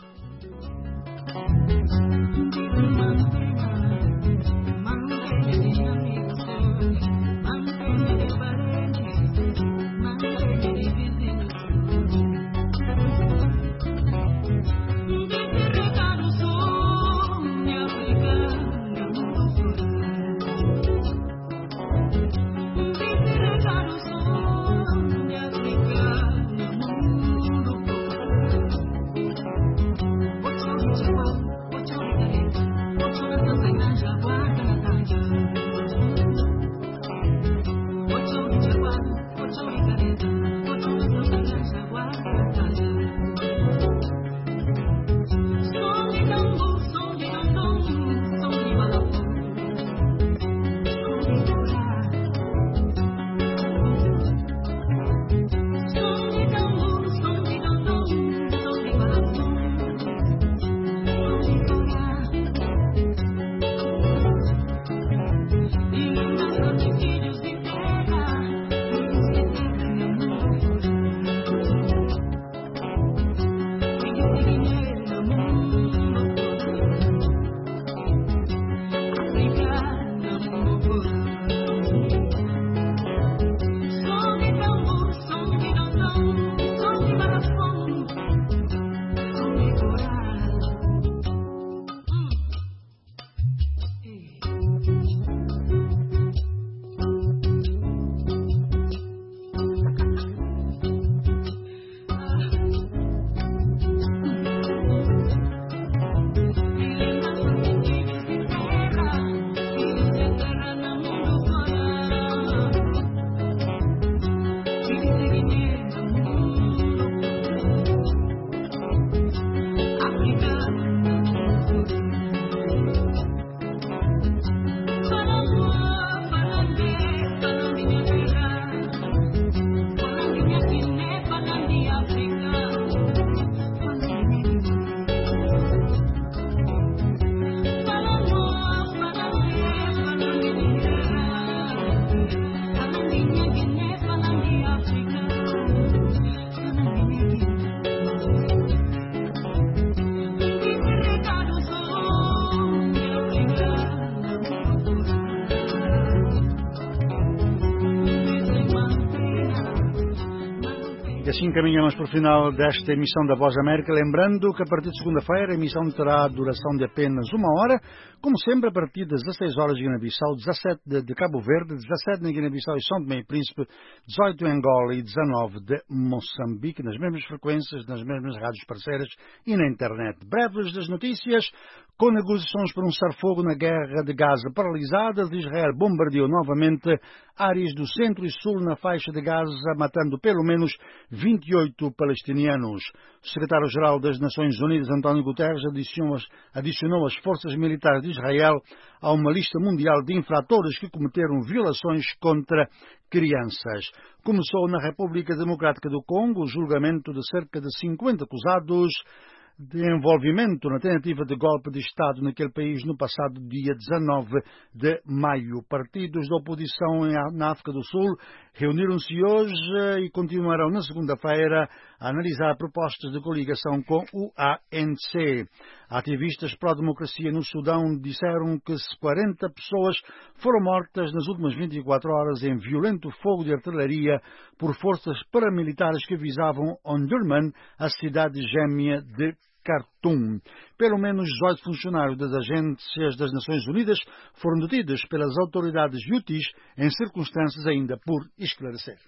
E assim caminhamos para o final desta emissão da Voz da América, lembrando que a partir de segunda-feira a emissão terá duração de apenas uma hora, como sempre a partir das dezasseis horas de Guiné-Bissau, dezassete de, de Cabo Verde, dezassete na Guiné-Bissau e São Tomé e Príncipe, dezoito em Angola e dezanove de Moçambique, nas mesmas frequências, nas mesmas rádios parceiras e na internet. Breves das notícias, com negociações para um cessar-fogo na guerra de Gaza paralisadas, Israel bombardeou novamente áreas do centro e sul na faixa de Gaza, matando pelo menos vinte e oito palestinianos. O secretário-geral das Nações Unidas, António Guterres, adicionou, adicionou as forças militares de Israel a uma lista mundial de infratores que cometeram violações contra crianças. Começou na República Democrática do Congo o julgamento de cerca de cinquenta acusados de envolvimento na tentativa de golpe de Estado naquele país no passado dia dezanove de maio. Partidos da oposição na África do Sul reuniram-se hoje e continuarão na segunda-feira a analisar propostas de coligação com o A N C. Ativistas pró-democracia no Sudão disseram que quarenta pessoas foram mortas nas últimas vinte e quatro horas em violento fogo de artilharia por forças paramilitares que visavam Omdurman, a cidade gêmea de Khartoum. Pelo menos dezoito funcionários das agências das Nações Unidas foram detidos pelas autoridades Houthis em circunstâncias ainda por esclarecer.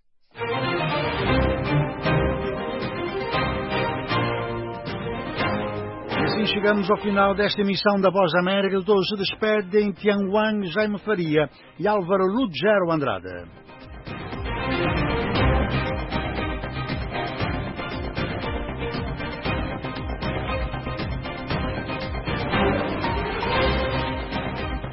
E assim chegamos ao final desta emissão da Voz da América. Todos se despedem Tianguang, Jaime Faria e Álvaro Lugero Andrade.